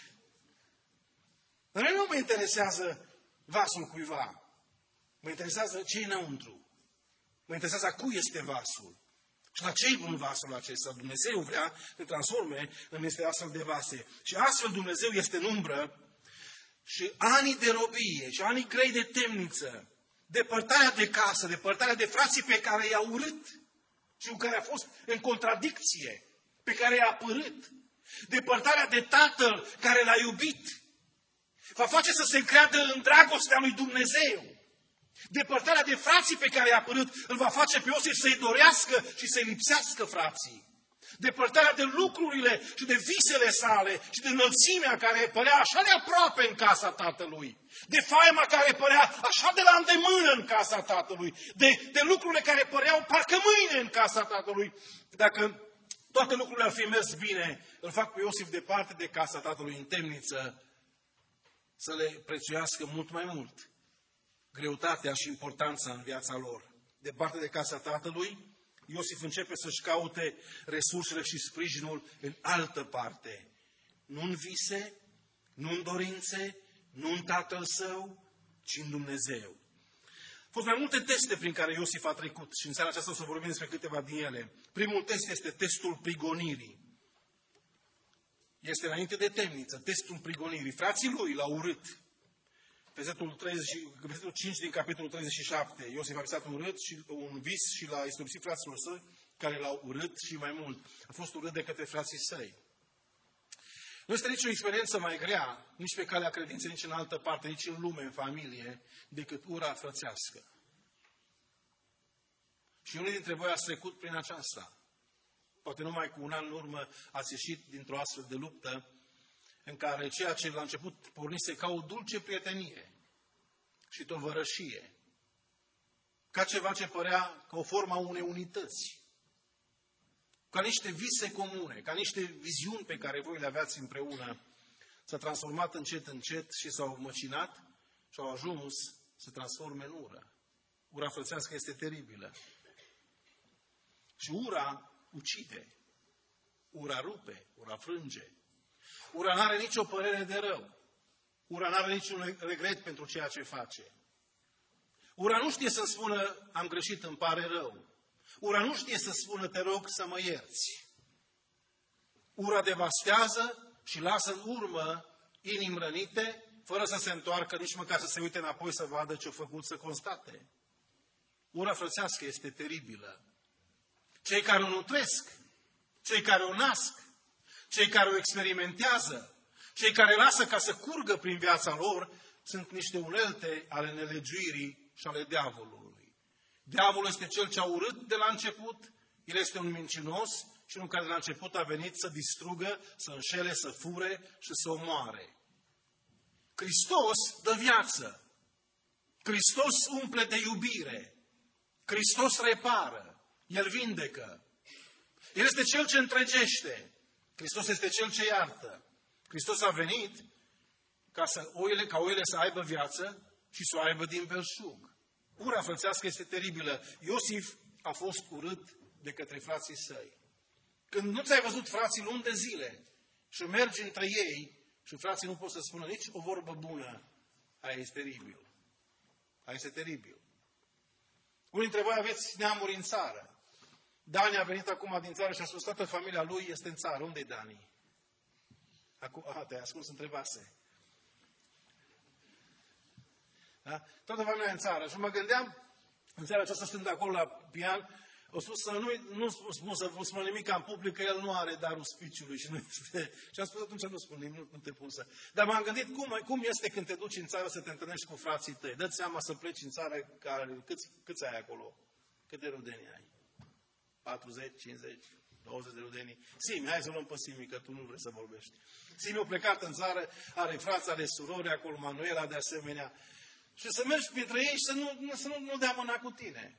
Dar nu mă interesează vasul cuiva. Mă interesează ce e înăuntru. Mă interesează a cui este vasul. Și la ce-i bun vasul acesta? Dumnezeu vrea să ne transforme în niște astfel de vase. Și astfel Dumnezeu este în umbră și anii de robie și anii grei de temniță, depărtarea de casă, depărtarea de frații pe care i-a urât și cu care a fost în contradicție, pe care i-a apărât, depărtarea de tatăl care l-a iubit, va face să se încreadă în dragostea lui Dumnezeu. Depărtarea de frații pe care i-a apărut îl va face pe Iosif să-i dorească și să-i lipsească frații. Depărtarea de lucrurile și de visele sale și de înălțimea care părea așa de aproape în casa tatălui. De faima care părea așa de la îndemână în casa tatălui. De lucrurile care păreau parcă mâine în casa tatălui. Dacă toate lucrurile ar fi mers bine, îl fac pe Iosif departe de casa tatălui în temniță să le prețuiască mult mai mult greutatea și importanța în viața lor. Departe de casa tatălui, Iosif începe să-și caute resursele și sprijinul în altă parte. Nu în vise, nu în dorințe, nu în tatăl său, ci în Dumnezeu. Au fost mai multe teste prin care Iosif a trecut și în seara aceasta o să vorbim despre câteva din ele. Primul test este testul prigonirii. Este înainte de temniță, testul prigonirii. Frații lui l-au urât. Versetul 5 din capitolul 37, Iosif a visat un vis și l-a istorisit fraților săi, care l-au urât și mai mult. A fost urât de către frații săi. Nu este nicio experiență mai grea, nici pe calea credinței, nici în altă parte, nici în lume, în familie, decât ura frățească. Și unii dintre voi ați trecut prin aceasta. Poate numai cu un an în urmă ați ieșit dintr-o astfel de luptă în care ceea ce la început pornise ca o dulce prietenie și tovărășie, ca ceva ce părea ca o formă a unei unități, ca niște vise comune, ca niște viziuni pe care voi le aveați împreună, s-a transformat încet, încet și s-au măcinat și au ajuns să transforme în ură. Ura frățească este teribilă. Și ura ucide, ura rupe, ura frânge. Ura n-are nicio părere de rău. Ura n-are niciun regret pentru ceea ce face. Ura nu știe să spună, am greșit, îmi pare rău. Ura nu știe să spună, te rog să mă ierți. Ura devastează și lasă în urmă inimi rănite, fără să se întoarcă, nici măcar să se uite înapoi să vadă ce-a făcut, să constate. Ura frățească este teribilă. Cei care o nutresc, cei care o nasc, cei care o experimentează, cei care lasă ca să curgă prin viața lor, sunt niște unelte ale nelegiuirii și ale diavolului. Diavolul este cel ce a urât de la început, el este un mincinos și unul care de la început a venit să distrugă, să înșele, să fure și să omoare. Hristos dă viață. Hristos umple de iubire. Hristos repară. El vindecă. El este cel ce întregește. Hristos este cel ce iartă. Hristos a venit ca oile să aibă viață și să o aibă din belșug. Ura frățească este teribilă. Iosif a fost urât de către frații săi. Când nu ți-ai văzut frații luni de zile și mergi între ei și frații nu pot să spună nici o vorbă bună, aia este teribil. Aia este teribil. Unii dintre voi aveți neamuri în țară. Dani a venit acum din țară și a spus, toată familia lui este în țară. Unde e Dani? Te-ai ascuns, întrebase. Da? Toată familia în țară. Și mă gândeam, în seara aceasta stând acolo la pian, au spus să nu spun să vă spun nimic în public, că el nu are darul speech-ului. Și am spus, atunci nu spun nimic, nu te pun să... Dar m-am gândit, cum este când te duci în țară să te întâlnești cu frații tăi? Dă-ți seama să pleci în țară, câți ai acolo? Câte rudenii ai? 40, 50, 20 de rudenii? Simi, hai să luăm pe Simi, că tu nu vrei să vorbești. Simi a plecat în țară, are frați, are surori acolo, Manuela de asemenea. Și să mergi printre ei și să nu dea mâna cu tine.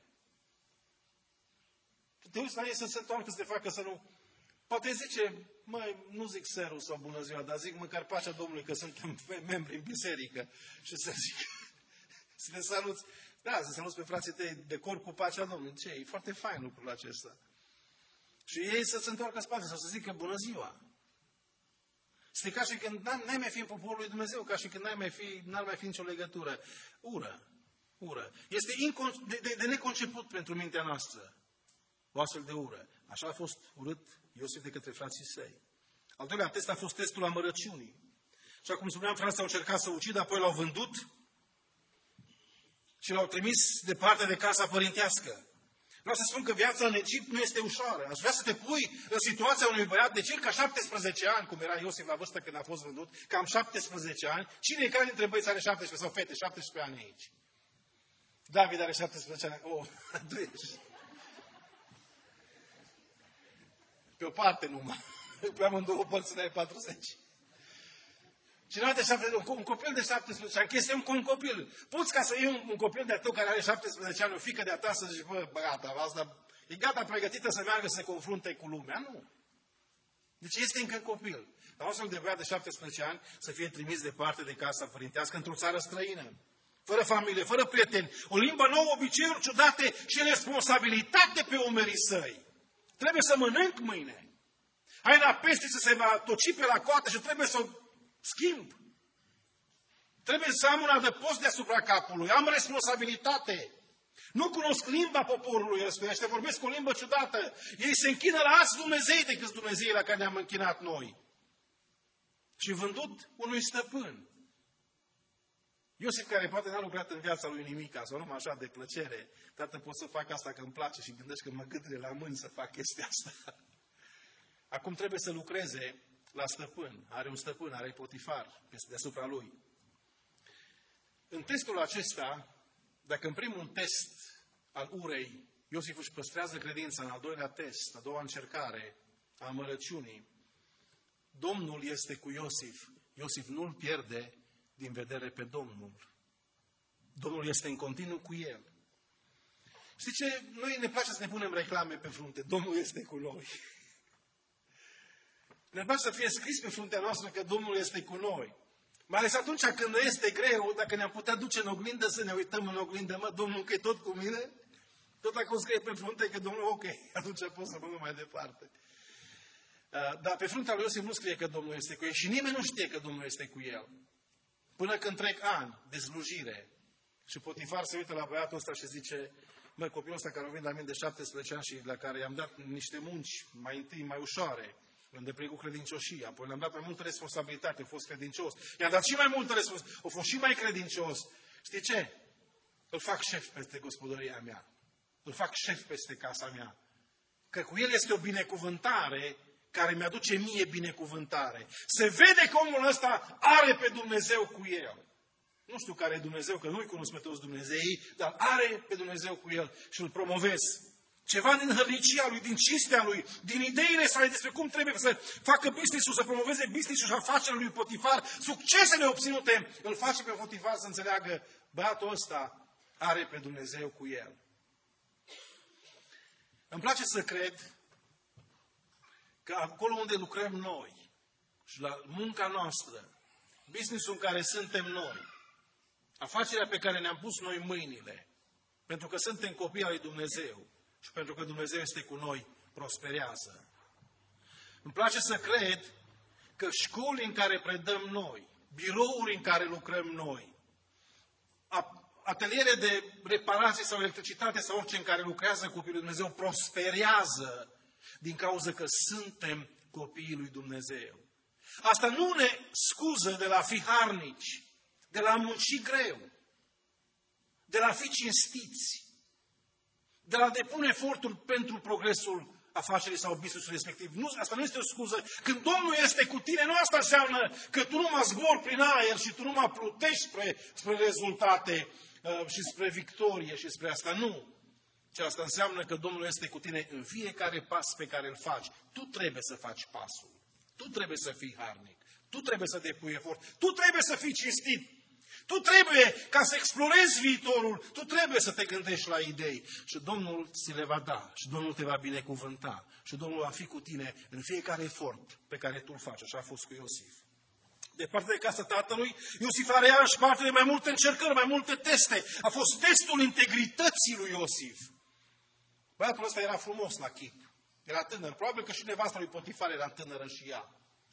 Te uiți la ei să se întoarcă, să te facă să nu... Poate zice, nu zic serul sau bună ziua, dar zic măcar pacea Domnului, că suntem membri în biserică. Și să zic, să te saluți. Da, să saluți pe frații tăi de cor cu pacea Domnului. Ce? E foarte fain lucrul acesta. Și ei să se întoarcă spate sau să zică bună ziua. Este ca și când n-ai mai fi în poporul lui Dumnezeu, ca și când n-ar mai fi nicio legătură. Ură. Este de neconceput pentru mintea noastră o astfel de ură. Așa a fost urât Iosif de către frații săi. Al doilea test a fost testul amărăciunii. Și cum spuneam, frații au încercat să ucidă, apoi l-au vândut și l-au trimis departe de casa părintească. Vreau să spun că viața în Egipt nu este ușoară. Aș vrea să te pui în situația unui băiat de circa 17 ani, cum era Iosif la vârstă când a fost vândut, cam 17 ani. Cine e care dintre băieți are 17 sau fete? 17 ani aici. David are 17 ani. Tu ești. Pe o parte numai. Pe amândouă părțile ai 40. Cineva de 17, un copil de 17 ani, este un copil. Poți ca să iei un copil de-a tău care are 17 ani, o fiică de-a ta, să zici, gata, asta e gata pregătită să meargă să se confrunte cu lumea? Nu. Deci este încă copil. Dar astfel de băiat de 17 ani să fie trimis departe de casa părintească într-o țară străină. Fără familie, fără prieteni, o limbă nouă, obiceiuri ciudate și responsabilitate pe umerii săi. Trebuie să mănânc mâine. Haina peștii se va toci pe la coată și trebuie să o schimb. Trebuie să am un adăpost deasupra capului. Am responsabilitate. Nu cunosc limba poporului ăsta. Ăștia vorbesc o limbă ciudată. Ei se închină la alți Dumnezei decât Dumnezeii la care ne-am închinat noi. Și vândut unui stăpân. Iosif, care poate n-a lucrat în viața lui nimica, sau numai așa de plăcere, tată, pot să fac asta că îmi place și gândesc că mă gândire la mâini să fac chestia asta. Acum trebuie să lucreze la stăpân. Are un stăpân, are Potifar deasupra lui. În testul acesta, dacă în primul test al urei, Iosif își păstrează credința, în al doilea test, a doua încercare a amărăciunii, Domnul este cu Iosif. Iosif nu-l pierde din vedere pe Domnul. Domnul este în continuu cu el. Știi ce? Noi ne place să ne punem reclame pe frunte. Domnul este cu noi. Ne place să fie scris pe fruntea noastră că Domnul este cu noi. Mai ales atunci când ne este greu, dacă ne-am putea duce în oglindă, să ne uităm în oglindă, Domnul că e tot cu mine, tot dacă o scrie pe frunte că Domnul, ok, atunci pot să mă mai departe. Dar pe fruntea lui Iosif nu scrie că Domnul este cu el și nimeni nu știe că Domnul este cu el. Până când trec ani de slujire și Potifar se uită la băiatul ăsta și zice, copilul ăsta care a venit la mine de 17 ani și la care i-am dat niște munci mai întâi, mai ușoare, îndeplinit cu credincioșie, apoi le-am dat mai multă responsabilitate, a fost credincios. I-am dat și mai multă responsabilitate, a fost și mai credincios. Știi ce? Îl fac șef peste gospodăria mea. Îl fac șef peste casa mea. Că cu el este o binecuvântare care mi-aduce mie binecuvântare. Se vede că omul ăsta are pe Dumnezeu cu el. Nu știu care e Dumnezeu, că nu-i cunosc pe toți Dumnezeii, dar are pe Dumnezeu cu el și îl promovez. Ceva din hărnicia lui, din cinstea lui, din ideile sale despre cum trebuie să facă business-ul, să promoveze business-ul și afacerea lui Potifar, succesele obținute, îl face pe Potifar să înțeleagă, băiatul ăsta are pe Dumnezeu cu el. Îmi place să cred că acolo unde lucrăm noi și la munca noastră, business-ul în care suntem noi, afacerea pe care ne-am pus noi mâinile, pentru că suntem copii ai lui Dumnezeu și pentru că Dumnezeu este cu noi, prosperează. Îmi place să cred că școli în care predăm noi, birouri în care lucrăm noi, ateliere de reparații sau electricitate sau orice în care lucrează copiii lui Dumnezeu, prosperează din cauza că suntem copiii lui Dumnezeu. Asta nu ne scuză de la fi harnici, de la munci greu, de la fi cinstiți, de la depune eforturi pentru progresul afacerii sau business-ul respectiv. Nu, asta nu este o scuză. Când Domnul este cu tine, nu asta înseamnă că tu nu mă zbori prin aer și tu nu mă plutești spre rezultate și spre victorie și spre asta. Nu. Ce asta înseamnă că Domnul este cu tine în fiecare pas pe care îl faci. Tu trebuie să faci pasul. Tu trebuie să fii harnic. Tu trebuie să depui efort. Tu trebuie să fii cinstit. Tu trebuie, ca să explorezi viitorul, tu trebuie să te gândești la idei. Și Domnul ți le va da. Și Domnul te va binecuvânta. Și Domnul va fi cu tine în fiecare efort pe care tu îl faci. Așa a fost cu Iosif. Departe de casa tatălui, Iosif are iarăși parte de mai multe încercări, mai multe teste. A fost testul integrității lui Iosif. Băiatul ăsta era frumos la chip. Era tânăr. Probabil că și nevasta lui Potifar era tânără și ea.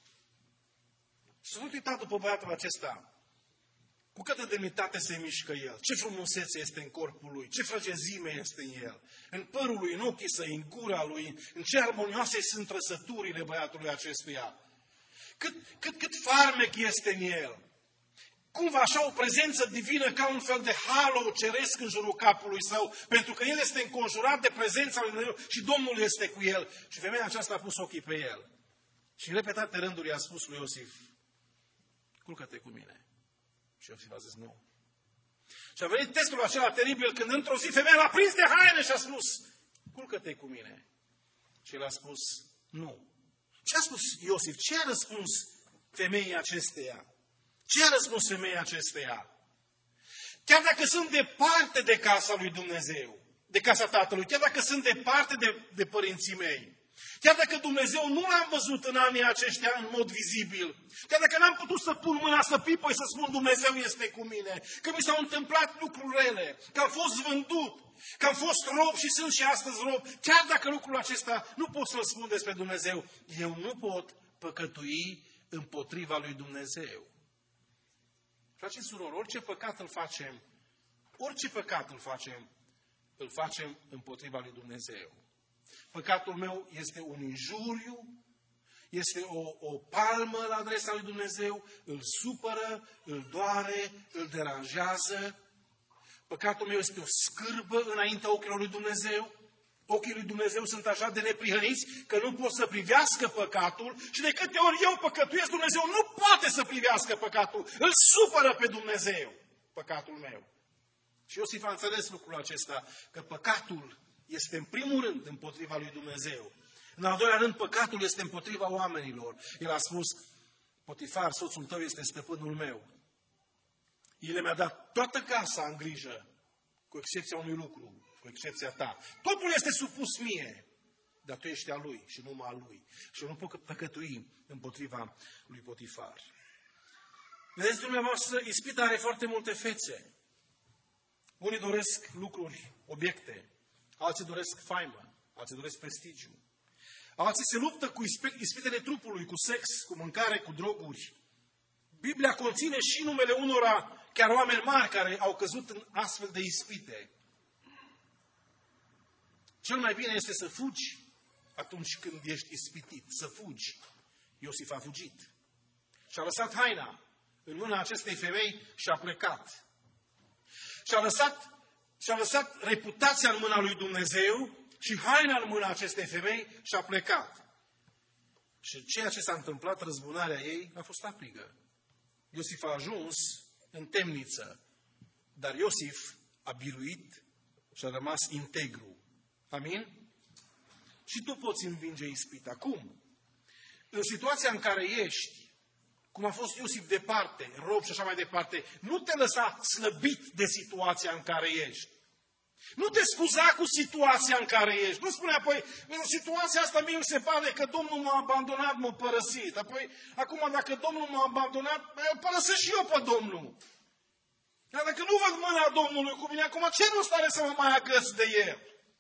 Și să nu uita după băiatul acesta. Cu câtă demnitate se mișcă el, ce frumusețe este în corpul lui, ce frăgezime este în el, în părul lui, în ochii săi, în gura lui, în ce armonioase sunt trăsăturile băiatului acestuia. Cât farmec este în el. Cumva așa o prezență divină ca un fel de halo ceresc în jurul capului său, pentru că el este înconjurat de prezența lui Dumnezeu și Domnul este cu el. Și femeia aceasta a pus ochii pe el. Și în repetate rânduri i-a spus lui Iosif, culcă-te cu mine. Și Iosif a zis nu. Și a venit testul acela teribil când într-o zi femeia l-a prins de haine și a spus, culcă-te cu mine. Și el a spus, nu. Ce a spus Iosif? Ce a răspuns femeii acesteia? Ce a răspuns femeii acesteia? Chiar dacă sunt departe de casa lui Dumnezeu, de casa tatălui, chiar dacă sunt departe de părinții mei, chiar dacă Dumnezeu nu l-am văzut în anii aceștia în mod vizibil, chiar dacă n-am putut să pun mâna să pipăi să spun Dumnezeu este cu mine, că mi s-au întâmplat lucruri rele, că am fost vândut, că am fost rob și sunt și astăzi rob, chiar dacă lucrul acesta nu pot să-l spun despre Dumnezeu, eu nu pot păcătui împotriva lui Dumnezeu. Frați și surori, orice păcat îl facem împotriva lui Dumnezeu. Păcatul meu este un injuriu, este o palmă la adresa lui Dumnezeu, îl supără, îl doare, îl deranjează. Păcatul meu este o scârbă înaintea ochilor lui Dumnezeu. Ochii lui Dumnezeu sunt așa de neprihăniți că nu pot să privească păcatul și de câte ori eu păcătuiesc, Dumnezeu nu poate să privească păcatul. Îl supără pe Dumnezeu păcatul meu. Și Iosif a înțeles lucrul acesta, că păcatul este în primul rând împotriva lui Dumnezeu. În al doilea rând, păcatul este împotriva oamenilor. El a spus, Potifar, soțul tău este stăpânul meu. El mi-a dat toată casa în grijă, cu excepția unui lucru, cu excepția ta. Totul este supus mie, dar tu ești a lui și numai a lui. Și eu nu pot păcătui împotriva lui Potifar. Vedeți, dumneavoastră, ispita are foarte multe fețe. Unii doresc lucruri, obiecte, alții doresc faimă, alții doresc prestigiu. Alții se luptă cu ispitele trupului, cu sex, cu mâncare, cu droguri. Biblia conține și numele unora, chiar oameni mari, care au căzut în astfel de ispite. Cel mai bine este să fugi atunci când ești ispitit, să fugi. Iosif a fugit. Și-a lăsat haina în mâna acestei femei și a plecat. Și-a lăsat reputația în mâna lui Dumnezeu și haina în mâna acestei femei și a plecat. Și ceea ce s-a întâmplat, răzbunarea ei, a fost aprigă. Iosif a ajuns în temniță, dar Iosif a biruit și a rămas integru. Amin? Și tu poți învinge ispita. Cum? În situația în care ești, cum a fost Iosif departe, rob și așa mai departe, nu te lăsa slăbit de situația în care ești. Nu te scuza cu situația în care ești. Nu spune apoi, în situația asta mie mi se pare că Domnul m-a abandonat, m-a părăsit. Apoi, acum dacă Domnul m-a abandonat, eu părăsesc și eu pe Domnul. Dar dacă nu văd mâna Domnului cu mine acum, ce rost are să mă mai agăț de El?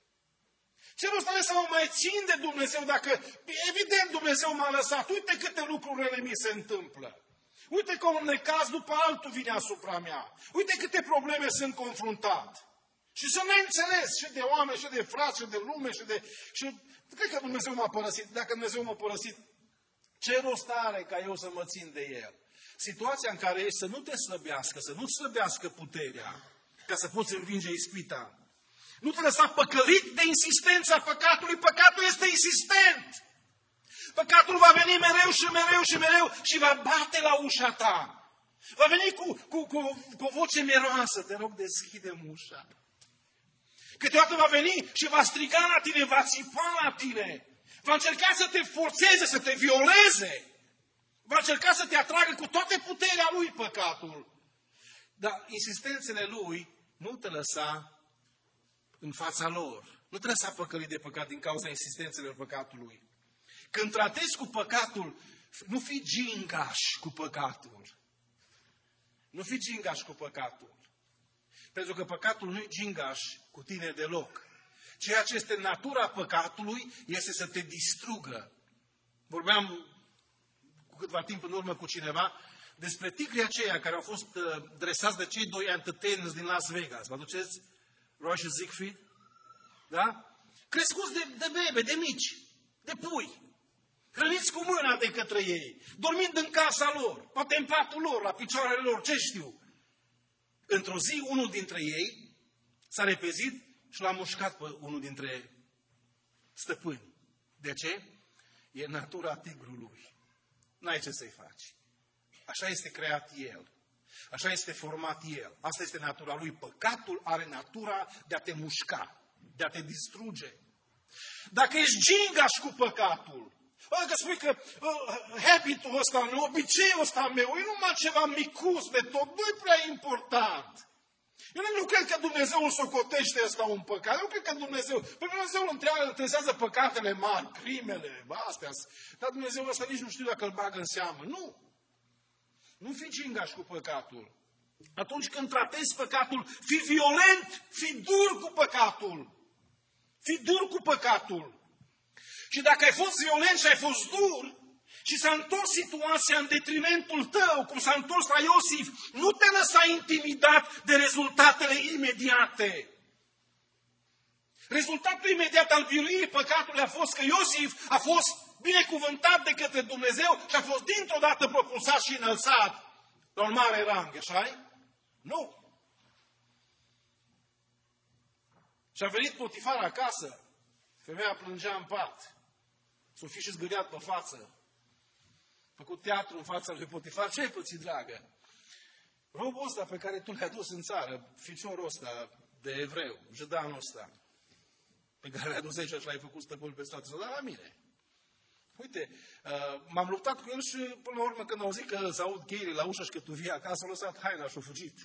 Ce rost are să mă mai țin de Dumnezeu dacă, evident, Dumnezeu m-a lăsat. Uite câte lucruri rele mi se întâmplă. Uite că un necaz după altul vine asupra mea. Uite câte probleme sunt confruntat. Și să ne înțeles și de oameni, și de frați, și de lume, și cred că Dumnezeu m-a părăsit. Dacă Dumnezeu m-a părăsit, ce rost are ca eu să mă țin de El? Situația în care ești să nu te slăbească, să nu-ți slăbească puterea, ca să poți învinge ispita. Nu te lăsa păcălit de insistența păcatului. Păcatul este insistent. Păcatul va veni mereu și mereu și mereu și va bate la ușa ta. Va veni cu o voce miroasă. Te rog, deschide-mi ușa. Câteodată va veni și va striga la tine, va țipa la tine. Va încerca să te forțeze, să te violeze. Va încerca să te atragă cu toate puterea lui păcatul. Dar insistențele lui nu te lăsa în fața lor. Nu te lăsa păcălit de păcat din cauza insistențelor păcatului. Când tratezi cu păcatul, nu fi gingaș cu păcatul. Nu fi gingaș cu păcatul. Pentru că păcatul nu e gingaș cu tine deloc. Ceea ce este natura păcatului este să te distrugă. Vorbeam cu câtva timp în urmă cu cineva despre tigrii aceia care au fost dresați de cei doi entertainers din Las Vegas. Vă aduceți? Roy și Siegfried? Da? Crescuți de bebe, de mici, de pui. Hrăniți cu mâna de către ei, dormind în casa lor, poate în patul lor, la picioarele lor, ce știu. Într-o zi, unul dintre ei s-a repezit și l-a mușcat pe unul dintre stăpâni. De ce? E natura tigrului. N-ai ce să-i faci. Așa este creat el. Așa este format el. Asta este natura lui. Păcatul are natura de a te mușca, de a te distruge. Dacă ești gingaș cu păcatul, dacă spui că habitul ăsta, obiceiul ăsta meu, e numai ceva micuț de tot, nu e prea important. Eu nu cred că Dumnezeu îl socotește ăsta un păcat. Eu cred că Dumnezeu, pe Dumnezeu îl întrezează păcatele mari, crimele, astea. Dar Dumnezeu ăsta nici nu știu dacă îl bagă în seamă. Nu. Nu fi gingaș cu păcatul. Atunci când tratezi păcatul, fi violent, fi dur cu păcatul. Fi dur cu păcatul. Și dacă ai fost violent și ai fost dur și s-a întors situația în detrimentul tău, cum s-a întors la Iosif, nu te lăsa intimidat de rezultatele imediate. Rezultatul imediat al biruirii păcatului a fost că Iosif a fost binecuvântat de către Dumnezeu și a fost dintr-o dată propulsat și înălțat la un mare rang, așa-i? Nu. Și a venit Potifar acasă, femeia plângea în pat, s-o fi și zgâriat pe față, făcut teatru în fața lui Potifar. Ce ai pățit, dragă? Robul ăsta pe care tu l-ai dus în țară, ficiorul ăsta de evreu, jădanul ăsta, pe care l-ai dus aici și l-ai făcut stăpân pe toată, s-o dat la mine. Uite, m-am luptat cu el și până la urmă când au zis că s-aud cheile la ușă și că tu vii acasă, a lăsat haina și a fugit.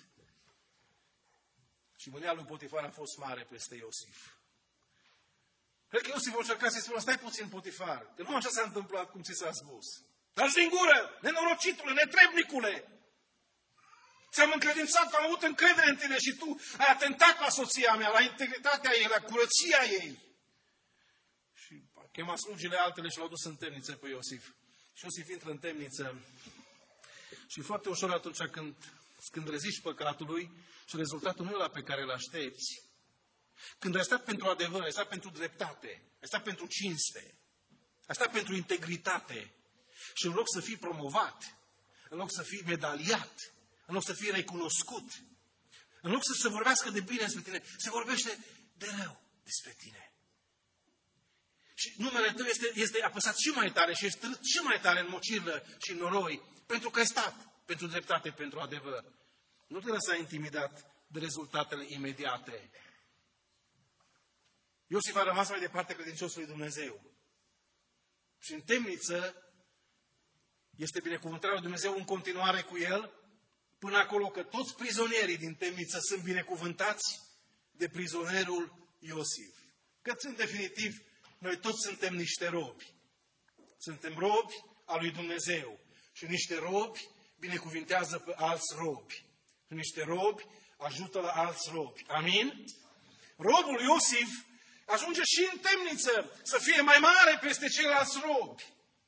Și mânia lui Potifar a fost mare peste Iosif. Cred că Iosif a încercat să-i spună, stai puțin, Potifar, că nu așa s-a întâmplat cum ți s-a spus. Dar din gură, nenorocitule, netrebnicule! Ți-am încredințat, am avut încredere în tine și tu ai atentat la soția mea, la integritatea ei, la curăția ei. Și a chemat slugile altele și l-au dus în temniță pe Iosif. Și Iosif intră în temniță și foarte ușor atunci când reziști păcatului și rezultatul nu e ăla pe care îl aștepți. Când ai stat pentru adevăr, ai stat pentru dreptate, ai stat pentru cinste, ai stat pentru integritate și în loc să fii promovat, în loc să fii medaliat, în loc să fii recunoscut, în loc să se vorbească de bine despre tine, se vorbește de rău despre tine. Și numele tău este apăsat și mai tare și este trăit și mai tare în mocirlă și în noroi, pentru că ai stat pentru dreptate, pentru adevăr. Nu te lăsa intimidat de rezultatele imediate. Iosif a rămas mai departe credincios lui Dumnezeu. Și în temniță este binecuvântarea lui Dumnezeu în continuare cu el, până acolo că toți prizonierii din temniță sunt binecuvântați de prizonerul Iosif. Căci, în definitiv, noi toți suntem niște robi. Suntem robi al lui Dumnezeu. Și niște robi binecuvintează pe alți robi. Și niște robi ajută la alți robi. Amin? Robul Iosif ajunge și în temniță să fie mai mare peste ceilalți robi.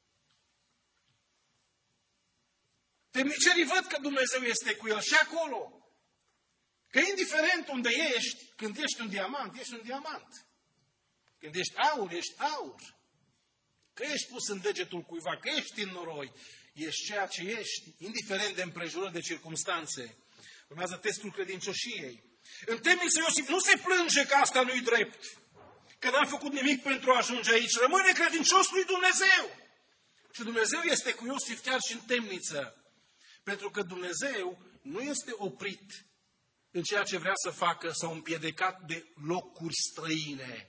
Temnicerii văd că Dumnezeu este cu el și acolo. Că indiferent unde ești, când ești un diamant, ești un diamant. Când ești aur, ești aur. Că ești pus în degetul cuiva, că ești în noroi, ești ceea ce ești, indiferent de împrejurări, de circumstanțe. Urmează testul credincioșiei. În temniță Iosif nu se plânge că asta nu-i drept, că n-a făcut nimic pentru a ajunge aici. Rămâne credincios lui Dumnezeu. Și Dumnezeu este cu Iosif chiar și în temniță. Pentru că Dumnezeu nu este oprit în ceea ce vrea să facă sau împiedicat de locuri străine,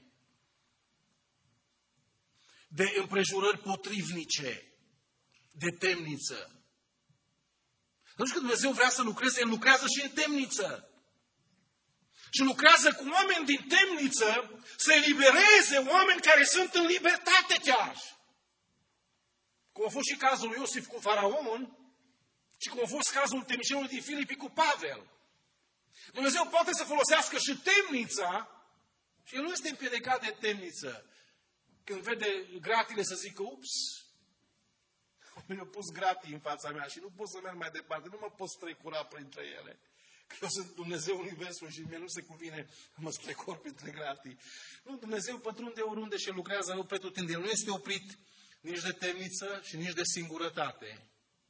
de împrejurări potrivnice, de temniță. Atunci când Dumnezeu vrea să lucreze, El lucrează și în temniță. Și lucrează cu oameni din temniță să elibereze oameni care sunt în libertate chiar. Cum a fost și cazul lui Iosif cu Faraon și cum a fost cazul temnicerului din Filipi cu Pavel. Dumnezeu poate să folosească și temnița și El nu este împiedicat de temniță. Când vede gratile să zică, ups, mi-au pus gratii în fața mea și nu pot să merg mai departe, nu mă pot strecura printre ele. Că eu sunt Dumnezeu Universului și mie nu se cuvine să mă strecor printre gratii. Nu, Dumnezeu pătrunde oriunde și lucrează pe pretutindeni. El nu este oprit nici de temniță și nici de singurătate.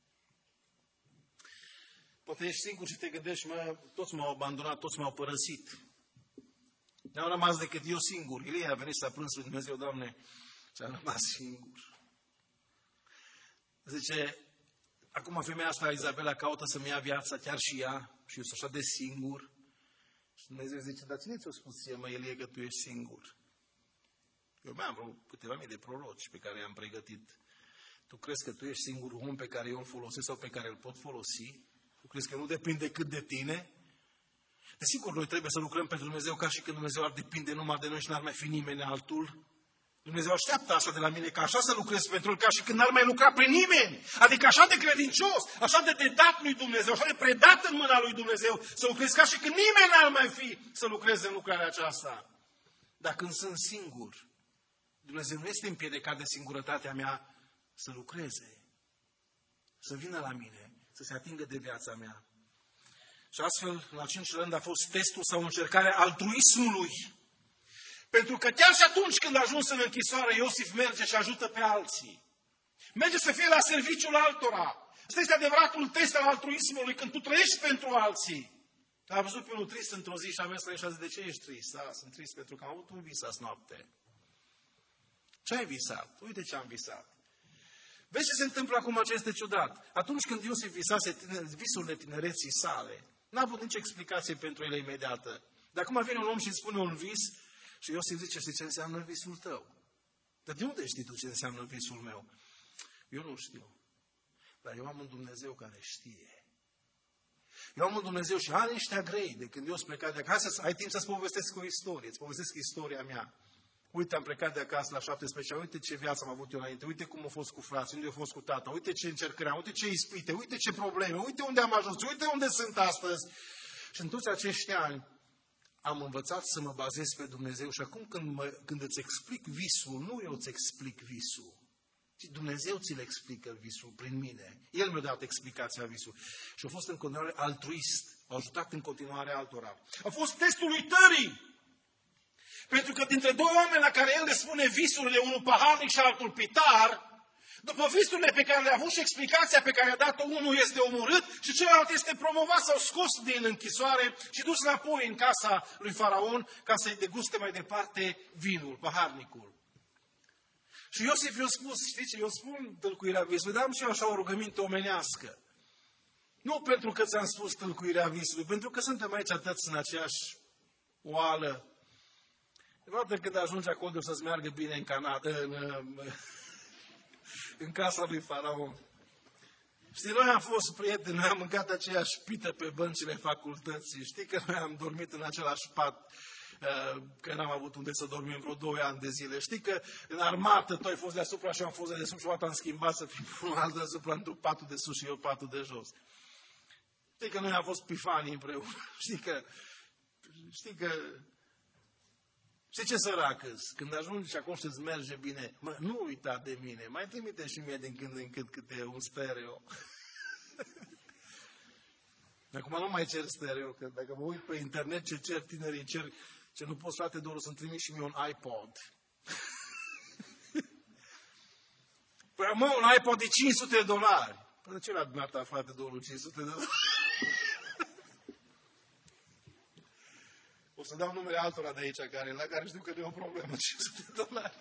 Poate ești singur și te gândești, toți m-au abandonat, toți m-au părăsit. N-au rămas decât eu singur. Ilie a venit să a plâns lui Dumnezeu, Doamne, și a rămas singur. Zice, acum femeia asta, Izabela, caută să-mi ia viața, chiar și ea, și eu sunt așa de singur. Și Dumnezeu zice, dar cine ți-a spus ție, Ilie, că tu ești singur? Eu mai am vreo câteva mii de proroci pe care i-am pregătit. Tu crezi că tu ești singurul om pe care eu îl folosesc sau pe care îl pot folosi? Tu crezi că nu depinde decât de tine? Desigur, noi trebuie să lucrăm pentru Dumnezeu ca și când Dumnezeu ar depinde numai de noi și n-ar mai fi nimeni altul. Dumnezeu așteaptă așa de la mine, ca așa să lucrez pentru El, ca și când n-ar mai lucra prin nimeni. Adică așa de credincios, așa de dedat lui Dumnezeu, așa de predat în mâna lui Dumnezeu, să lucrez ca și când nimeni n-ar mai fi să lucreze în lucrarea aceasta. Dar când sunt singur, Dumnezeu nu este împiedicat de singurătatea mea să lucreze, să vină la mine, să se atingă de viața mea. Și astfel, în al 5-lea rând, a fost testul sau încercarea altruismului. Pentru că chiar și atunci când a ajuns în închisoare, Iosif merge și ajută pe alții. Merge să fie la serviciul altora. Ăsta este adevăratul test al altruismului, când tu trăiești pentru alții. Am văzut pe unul trist într-o zi și a mers la el și a zis, de ce ești trist? Da, sunt trist pentru că am avut un vis azi noapte. Ce ai visat? Uite ce am visat. Vezi ce se întâmplă acum, ce este ciudat. Atunci când Iosif visase visurile tinereții sale, n-a avut nicio explicație pentru ele imediată. Dar acum vine un om și îmi spune un vis și Iosif zice, știi ce înseamnă visul tău? Dar de unde știi tu ce înseamnă visul meu? Eu nu știu. Dar eu am un Dumnezeu care știe. Eu am un Dumnezeu și are ăștia grei de când eu sunt plecat de acasă. Ai timp să-ți povestesc o istorie. Îți povestesc istoria mea. Uite, am plecat de acasă la 17 ani, uite ce viață am avut eu înainte, uite cum a fost cu frații, unde a fost cu tata, uite ce încercări am, uite ce ispite, uite ce probleme, uite unde am ajuns, uite unde sunt astăzi. Și în toți acești ani am învățat să mă bazez pe Dumnezeu și acum când îți explic visul, nu eu îți explic visul, ci Dumnezeu ți-l explică visul prin mine. El mi-a dat explicația visului. Și a fost în continuare altruist, a ajutat în continuare altora. A fost testul uitării. Pentru că dintre doi oameni la care el le spune visurile, unul paharnic și altul pitar, după visurile pe care le-a avut și explicația pe care a dat-o, unul este omorât și celălalt este promovat sau scos din închisoare și dus înapoi în casa lui Faraon ca să-i deguste mai departe vinul, paharnicul. Și Iosif i-a spus, știți, eu spun tâlcuirea visului, dar am și eu așa o rugăminte omenească. Nu pentru că ți-am spus tâlcuirea visului, pentru că suntem aici atâți în aceeași oală. Odată când ajunge acolo să-ți meargă bine în casa lui Faraon. Știi, noi am fost prieteni, noi am mâncat aceeași pită pe băncile facultății. Știi că noi am dormit în același pat. că n-am avut unde să dormim vreo 2 ani de zile. Știi că în armată tu ai fost deasupra și am fost de desubt și o dată am schimbat să fim unul alt deasupra, într-un patul de sus și eu patul de jos. Știi că noi am fost pifanii împreună. Știi ce săracăs? Când ajungi și acum și-ți merge bine, nu uita de mine, mai trimite și mie din când în când câte un stereo. Acum nu mai cer stereo, că dacă mă uit pe internet ce cer tinerii, ce nu poți, frate Doru, să-mi trimiți și mie un iPod. Păi un iPod de $500. Păi de ce la dumneata, frate Doru, $500? O să dau numele altora de aici, la care știu că nu e o problemă, $500.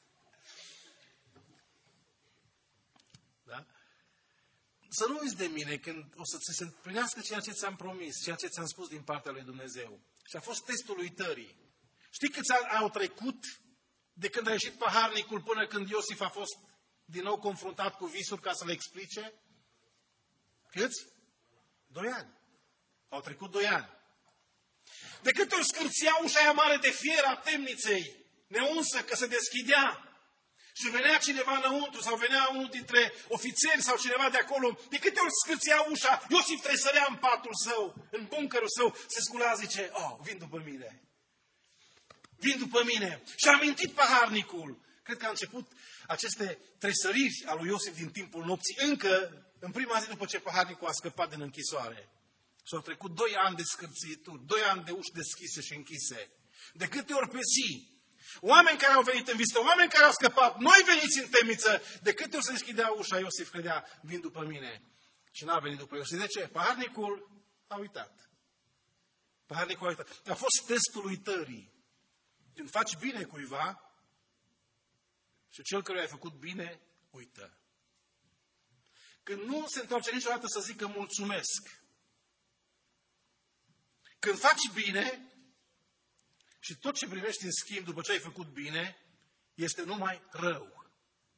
Da? Să nu uiți de mine când o să ți se împlinească ceea ce ți-am promis, ceea ce ți-am spus din partea lui Dumnezeu. Și a fost testul uitării. Știi câți ani au trecut de când a ieșit paharnicul până când Iosif a fost din nou confruntat cu visuri ca să le explice? Câți? 2 ani. Au trecut 2 ani. De câte ori scârția ușa aia mare de fier a temniței, neunsă că se deschidea, și venea cineva înăuntru sau venea unul dintre ofițeri sau cineva de acolo, de câte ori scârția ușa, Iosif tresărea în patul său, în buncărul său, se scula, zice, vin după mine. Vin după mine. Și a amintit paharnicul. Cred că a început aceste tresăriri a lui Iosif din timpul nopții, încă în prima zi după ce paharnicul a scăpat din închisoare. Și au trecut 2 ani de scârțituri, 2 ani de uși deschise și închise. De câte ori pe zi, oameni care au venit în vizită, oameni care au scăpat, noi veniți în temniță, de câte ori se deschidea ușa, Iosif credea, vin după mine. Și n-a venit după Iosif. De ce? Paharnicul a uitat. Paharnicul a uitat. A fost testul uitării. Când faci bine cuiva și cel care ai făcut bine, uită. Când nu se întoarce niciodată să zică mulțumesc. Când faci bine și tot ce primești în schimb după ce ai făcut bine, este numai rău.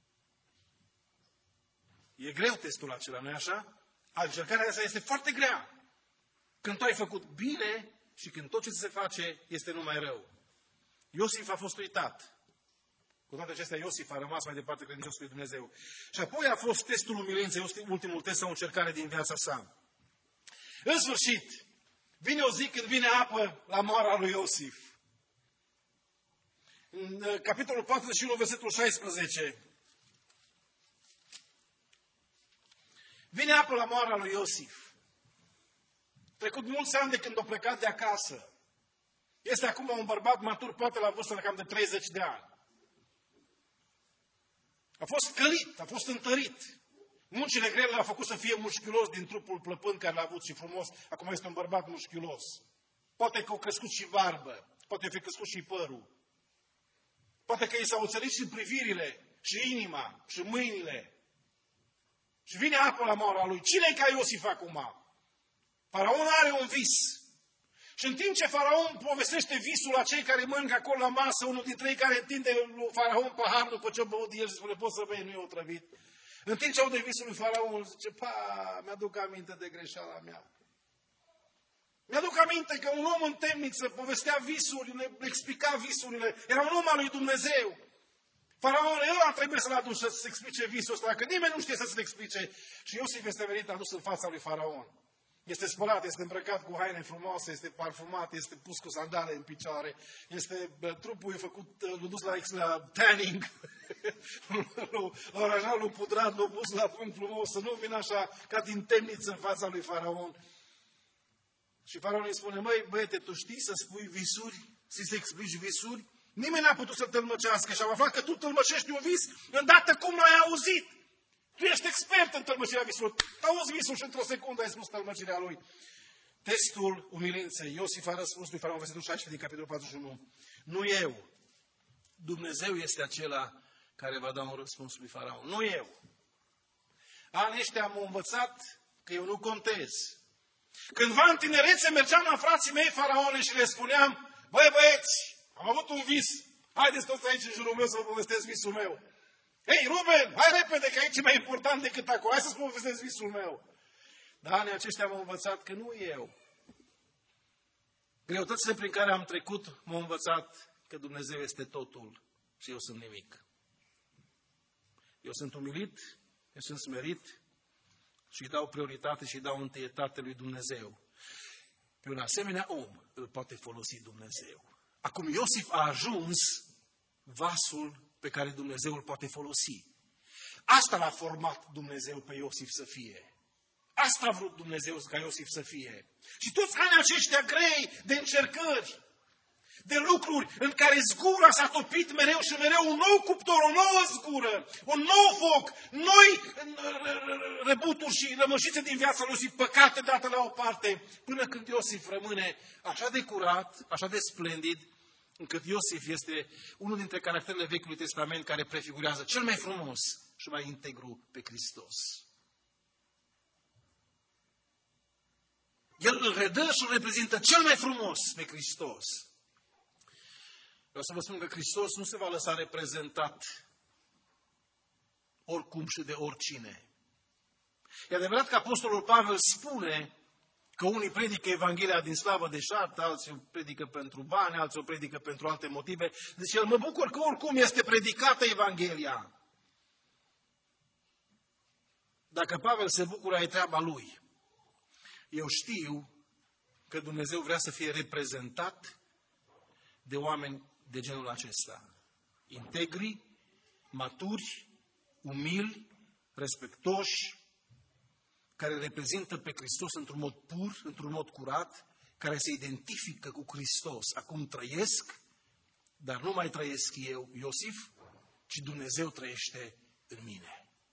E greu testul acela, nu-i așa? Încercarea asta este foarte grea. Când tu ai făcut bine și când tot ce ți se face este numai rău. Iosif a fost uitat. Cu toate acestea, Iosif a rămas mai departe credincios lui Dumnezeu. Și apoi a fost testul umilinței, ultimul test sau încercare din viața sa. În sfârșit, vine o zi când vine apă la moara lui Iosif. În capitolul 41, versetul 16. Vine apă la moara lui Iosif. Trecut mulți ani de când a plecat de acasă. Este acum un bărbat matur, poate la vârstă de cam de 30 de ani. A fost călit, a fost întărit. Muncile grele l-au făcut să fie mușchiulos din trupul plăpând care l-a avut și frumos. Acum este un bărbat mușchiulos. Poate că a crescut și barbă, poate că a crescut și părul. Poate că i s-au oțelit și privirile, și inima, și mâinile. Și vine apă la moara lui. Cine-i ca Iosif acum? Faraon are un vis. Și în timp ce Faraon povestește visul la cei care mănâncă acolo la masă, unul dintre ei care întinde lui Faraon pahar după ce a băut el și spune, poți să bei, nu e otrăvit. În timp ce aude visul lui Faraon, zice, mi-aduc aminte de greșeala mea. Mi-aduc aminte că un om în temniță povestea visurile, explica visurile, era un om al lui Dumnezeu. Faraon, el trebuie să-l aduci să-ți explice visul ăsta, că nimeni nu știe să-ți explice. Și Iosif este venit adus în fața lui Faraon. Este spălat, este îmbrăcat cu haine frumoase, este parfumat, este pus cu sandale în picioare, trupul e făcut, l-a dus la tanning, l-a aranjat, l-a pudrat, l-a pus la punct frumos, să nu vină așa ca din temniță în fața lui Faraon. Și Faraon îi spune, măi, băiete, tu știi să spui visuri, să explici visuri? Nimeni n-a putut să tălmăcească și am aflat că tu tălmăcești un vis, îndată cum l-ai auzit. Tu ești expert în tălmăcirea visului. Auzi visul și într-o secundă ai spus tălmăcirea lui. Testul umilinței. Iosif a răspuns lui Faraon, versetul 16 din capitolul 41. Nu eu. Dumnezeu este acela care va da un răspuns lui Faraon. Nu eu. Anii ăștia am învățat că eu nu contez. Cândva în tinerețe mergeam la frații mei faraone și le spuneam, băi băieți, am avut un vis. Haideți toți aici în jurul meu să vă povestesc visul meu. Hei, Ruben, hai repede, că aici e mai important decât acolo. Hai să-ți povestesc visul meu. Dar anii aceștia am învățat că nu eu. Greutățile prin care am trecut m-au învățat că Dumnezeu este totul și eu sunt nimic. Eu sunt umilit, eu sunt smerit și îi dau prioritate și îi dau întâietate lui Dumnezeu. Pe un asemenea om îl poate folosi Dumnezeu. Acum Iosif a ajuns vasul pe care Dumnezeu îl poate folosi. Asta l-a format Dumnezeu pe Iosif să fie. Asta a vrut Dumnezeu ca Iosif să fie. Și toți anii aceștia grei de încercări, de lucruri în care zgura s-a topit mereu și mereu, un nou cuptor, o nouă zgură, un nou foc, noi rebuturi și rămășițe din viața lui Iosif, păcate date la o parte, până când Iosif rămâne așa de curat, așa de splendid, încât Iosif este unul dintre caracterele Vechiului Testament care prefigurează cel mai frumos și mai integru pe Hristos. El îl redă și îl reprezintă cel mai frumos pe Hristos. Vreau să vă spun că Hristos nu se va lăsa reprezentat oricum și de oricine. E adevărat că Apostolul Pavel spune că unii predică Evanghelia din slavă de șartă, alții o predică pentru bani, alții o predică pentru alte motive. Deci el mă bucur că oricum este predicată Evanghelia. Dacă Pavel se bucură, e treaba lui. Eu știu că Dumnezeu vrea să fie reprezentat de oameni de genul acesta. Integri, maturi, umili, respectoși, care reprezintă pe Hristos într-un mod pur, într-un mod curat, care se identifică cu Hristos. Acum trăiesc, dar nu mai trăiesc eu, Iosif, ci Dumnezeu trăiește în mine.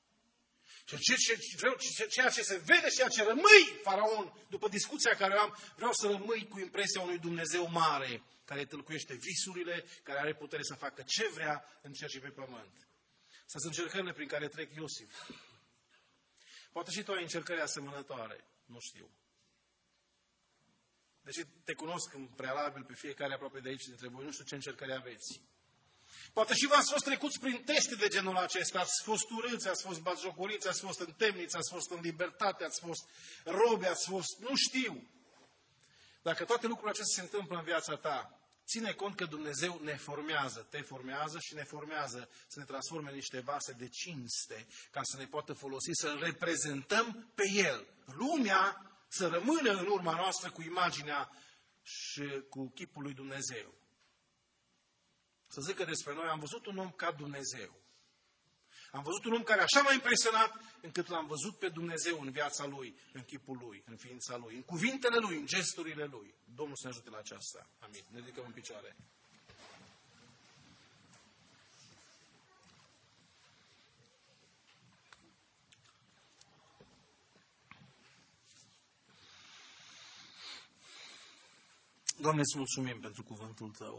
Ceea ce se vede și ceea ce rămâi, Faraon, după discuția care am, vreau să rămâi cu impresia unui Dumnezeu mare, care tâlcuiește visurile, care are putere să facă ce vrea în cer și pe pământ. Să sunt încercările prin care trec Iosif. Poate și tu ai încercări asemănătoare, nu știu. Deși te cunosc în prealabil pe fiecare aproape de aici dintre voi, nu știu ce încercări aveți. Poate și v-ați fost trecuți prin teste de genul acesta, ați fost urâți, ați fost batjocoriți, ați fost în temniță, ați fost în libertate, ați fost robi, ați fost, nu știu. Dacă toate lucrurile acestea se întâmplă în viața ta, ține cont că Dumnezeu ne formează, te formează și ne formează să ne transforme în niște vase de cinste, ca să ne poată folosi, să-L reprezentăm pe El. Lumea să rămână în urma noastră cu imaginea și cu chipul lui Dumnezeu. Să zic că despre noi am văzut un om ca Dumnezeu. Am văzut un om care așa m-a impresionat încât l-am văzut pe Dumnezeu în viața lui, în chipul lui, în ființa lui, în cuvintele lui, în gesturile lui. Domnul să ne ajute la aceasta. Amin. Ne ridicăm în picioare. Doamne, îți mulțumim pentru cuvântul Tău.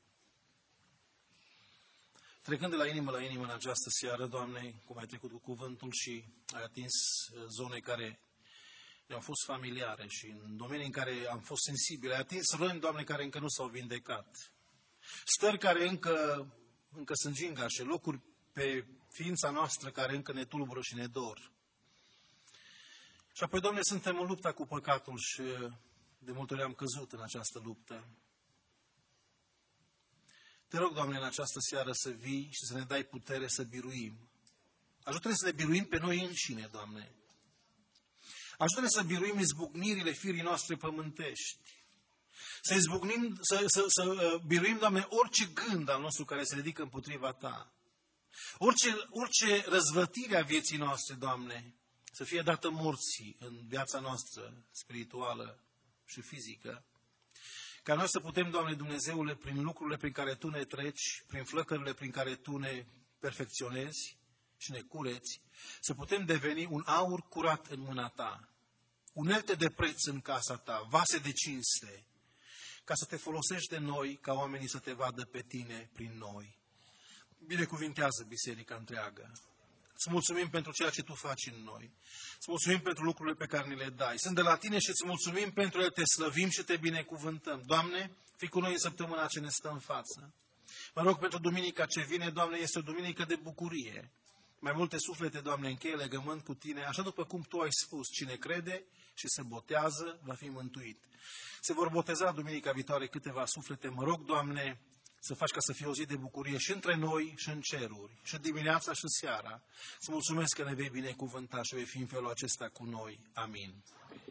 Trecând de la inimă în această seară, Doamne, cum ai trecut cu cuvântul și ai atins zone care ne-au fost familiare și în domenii în care am fost sensibili, ai atins răni, Doamne, care încă nu s-au vindecat. Stări care încă sunt gingașe, locuri pe ființa noastră care încă ne tulbură și ne dor. Și apoi, Doamne, suntem în lupta cu păcatul și de multe ori am căzut în această luptă. Te rog, Doamne, în această seară să vii și să ne dai putere să biruim. Ajută-ne să ne biruim pe noi înșine, Doamne. Ajută-ne să biruim izbucnirile firii noastre pământești. Să biruim, Doamne, orice gând al nostru care se ridică împotriva Ta. Orice răzvătire a vieții noastre, Doamne, să fie dată morții în viața noastră spirituală și fizică. Ca noi să putem, Doamne Dumnezeule, prin lucrurile prin care Tu ne treci, prin flăcările prin care Tu ne perfecționezi și ne cureți, să putem deveni un aur curat în mâna Ta, unelte de preț în casa Ta, vase de cinste, ca să Te folosești de noi, ca oamenii să Te vadă pe Tine prin noi. Binecuvintează biserica întreagă. Îți mulțumim pentru ceea ce Tu faci în noi. Îți mulțumim pentru lucrurile pe care ni le dai. Sunt de la Tine și îți mulțumim pentru ele, Te slăvim și Te binecuvântăm. Doamne, fii cu noi în săptămâna ce ne stă în față. Mă rog pentru duminica ce vine, Doamne, este o duminică de bucurie. mai multe suflete, Doamne, încheie legământ cu Tine, așa după cum Tu ai spus, cine crede și se botează va fi mântuit. Se vor boteza duminica viitoare câteva suflete. Mă rog, Doamne, să faci ca să fie o zi de bucurie și între noi și în ceruri, și dimineața și seara. Să mulțumesc că ne vei binecuvânta și vei fi în felul acesta cu noi. Amin.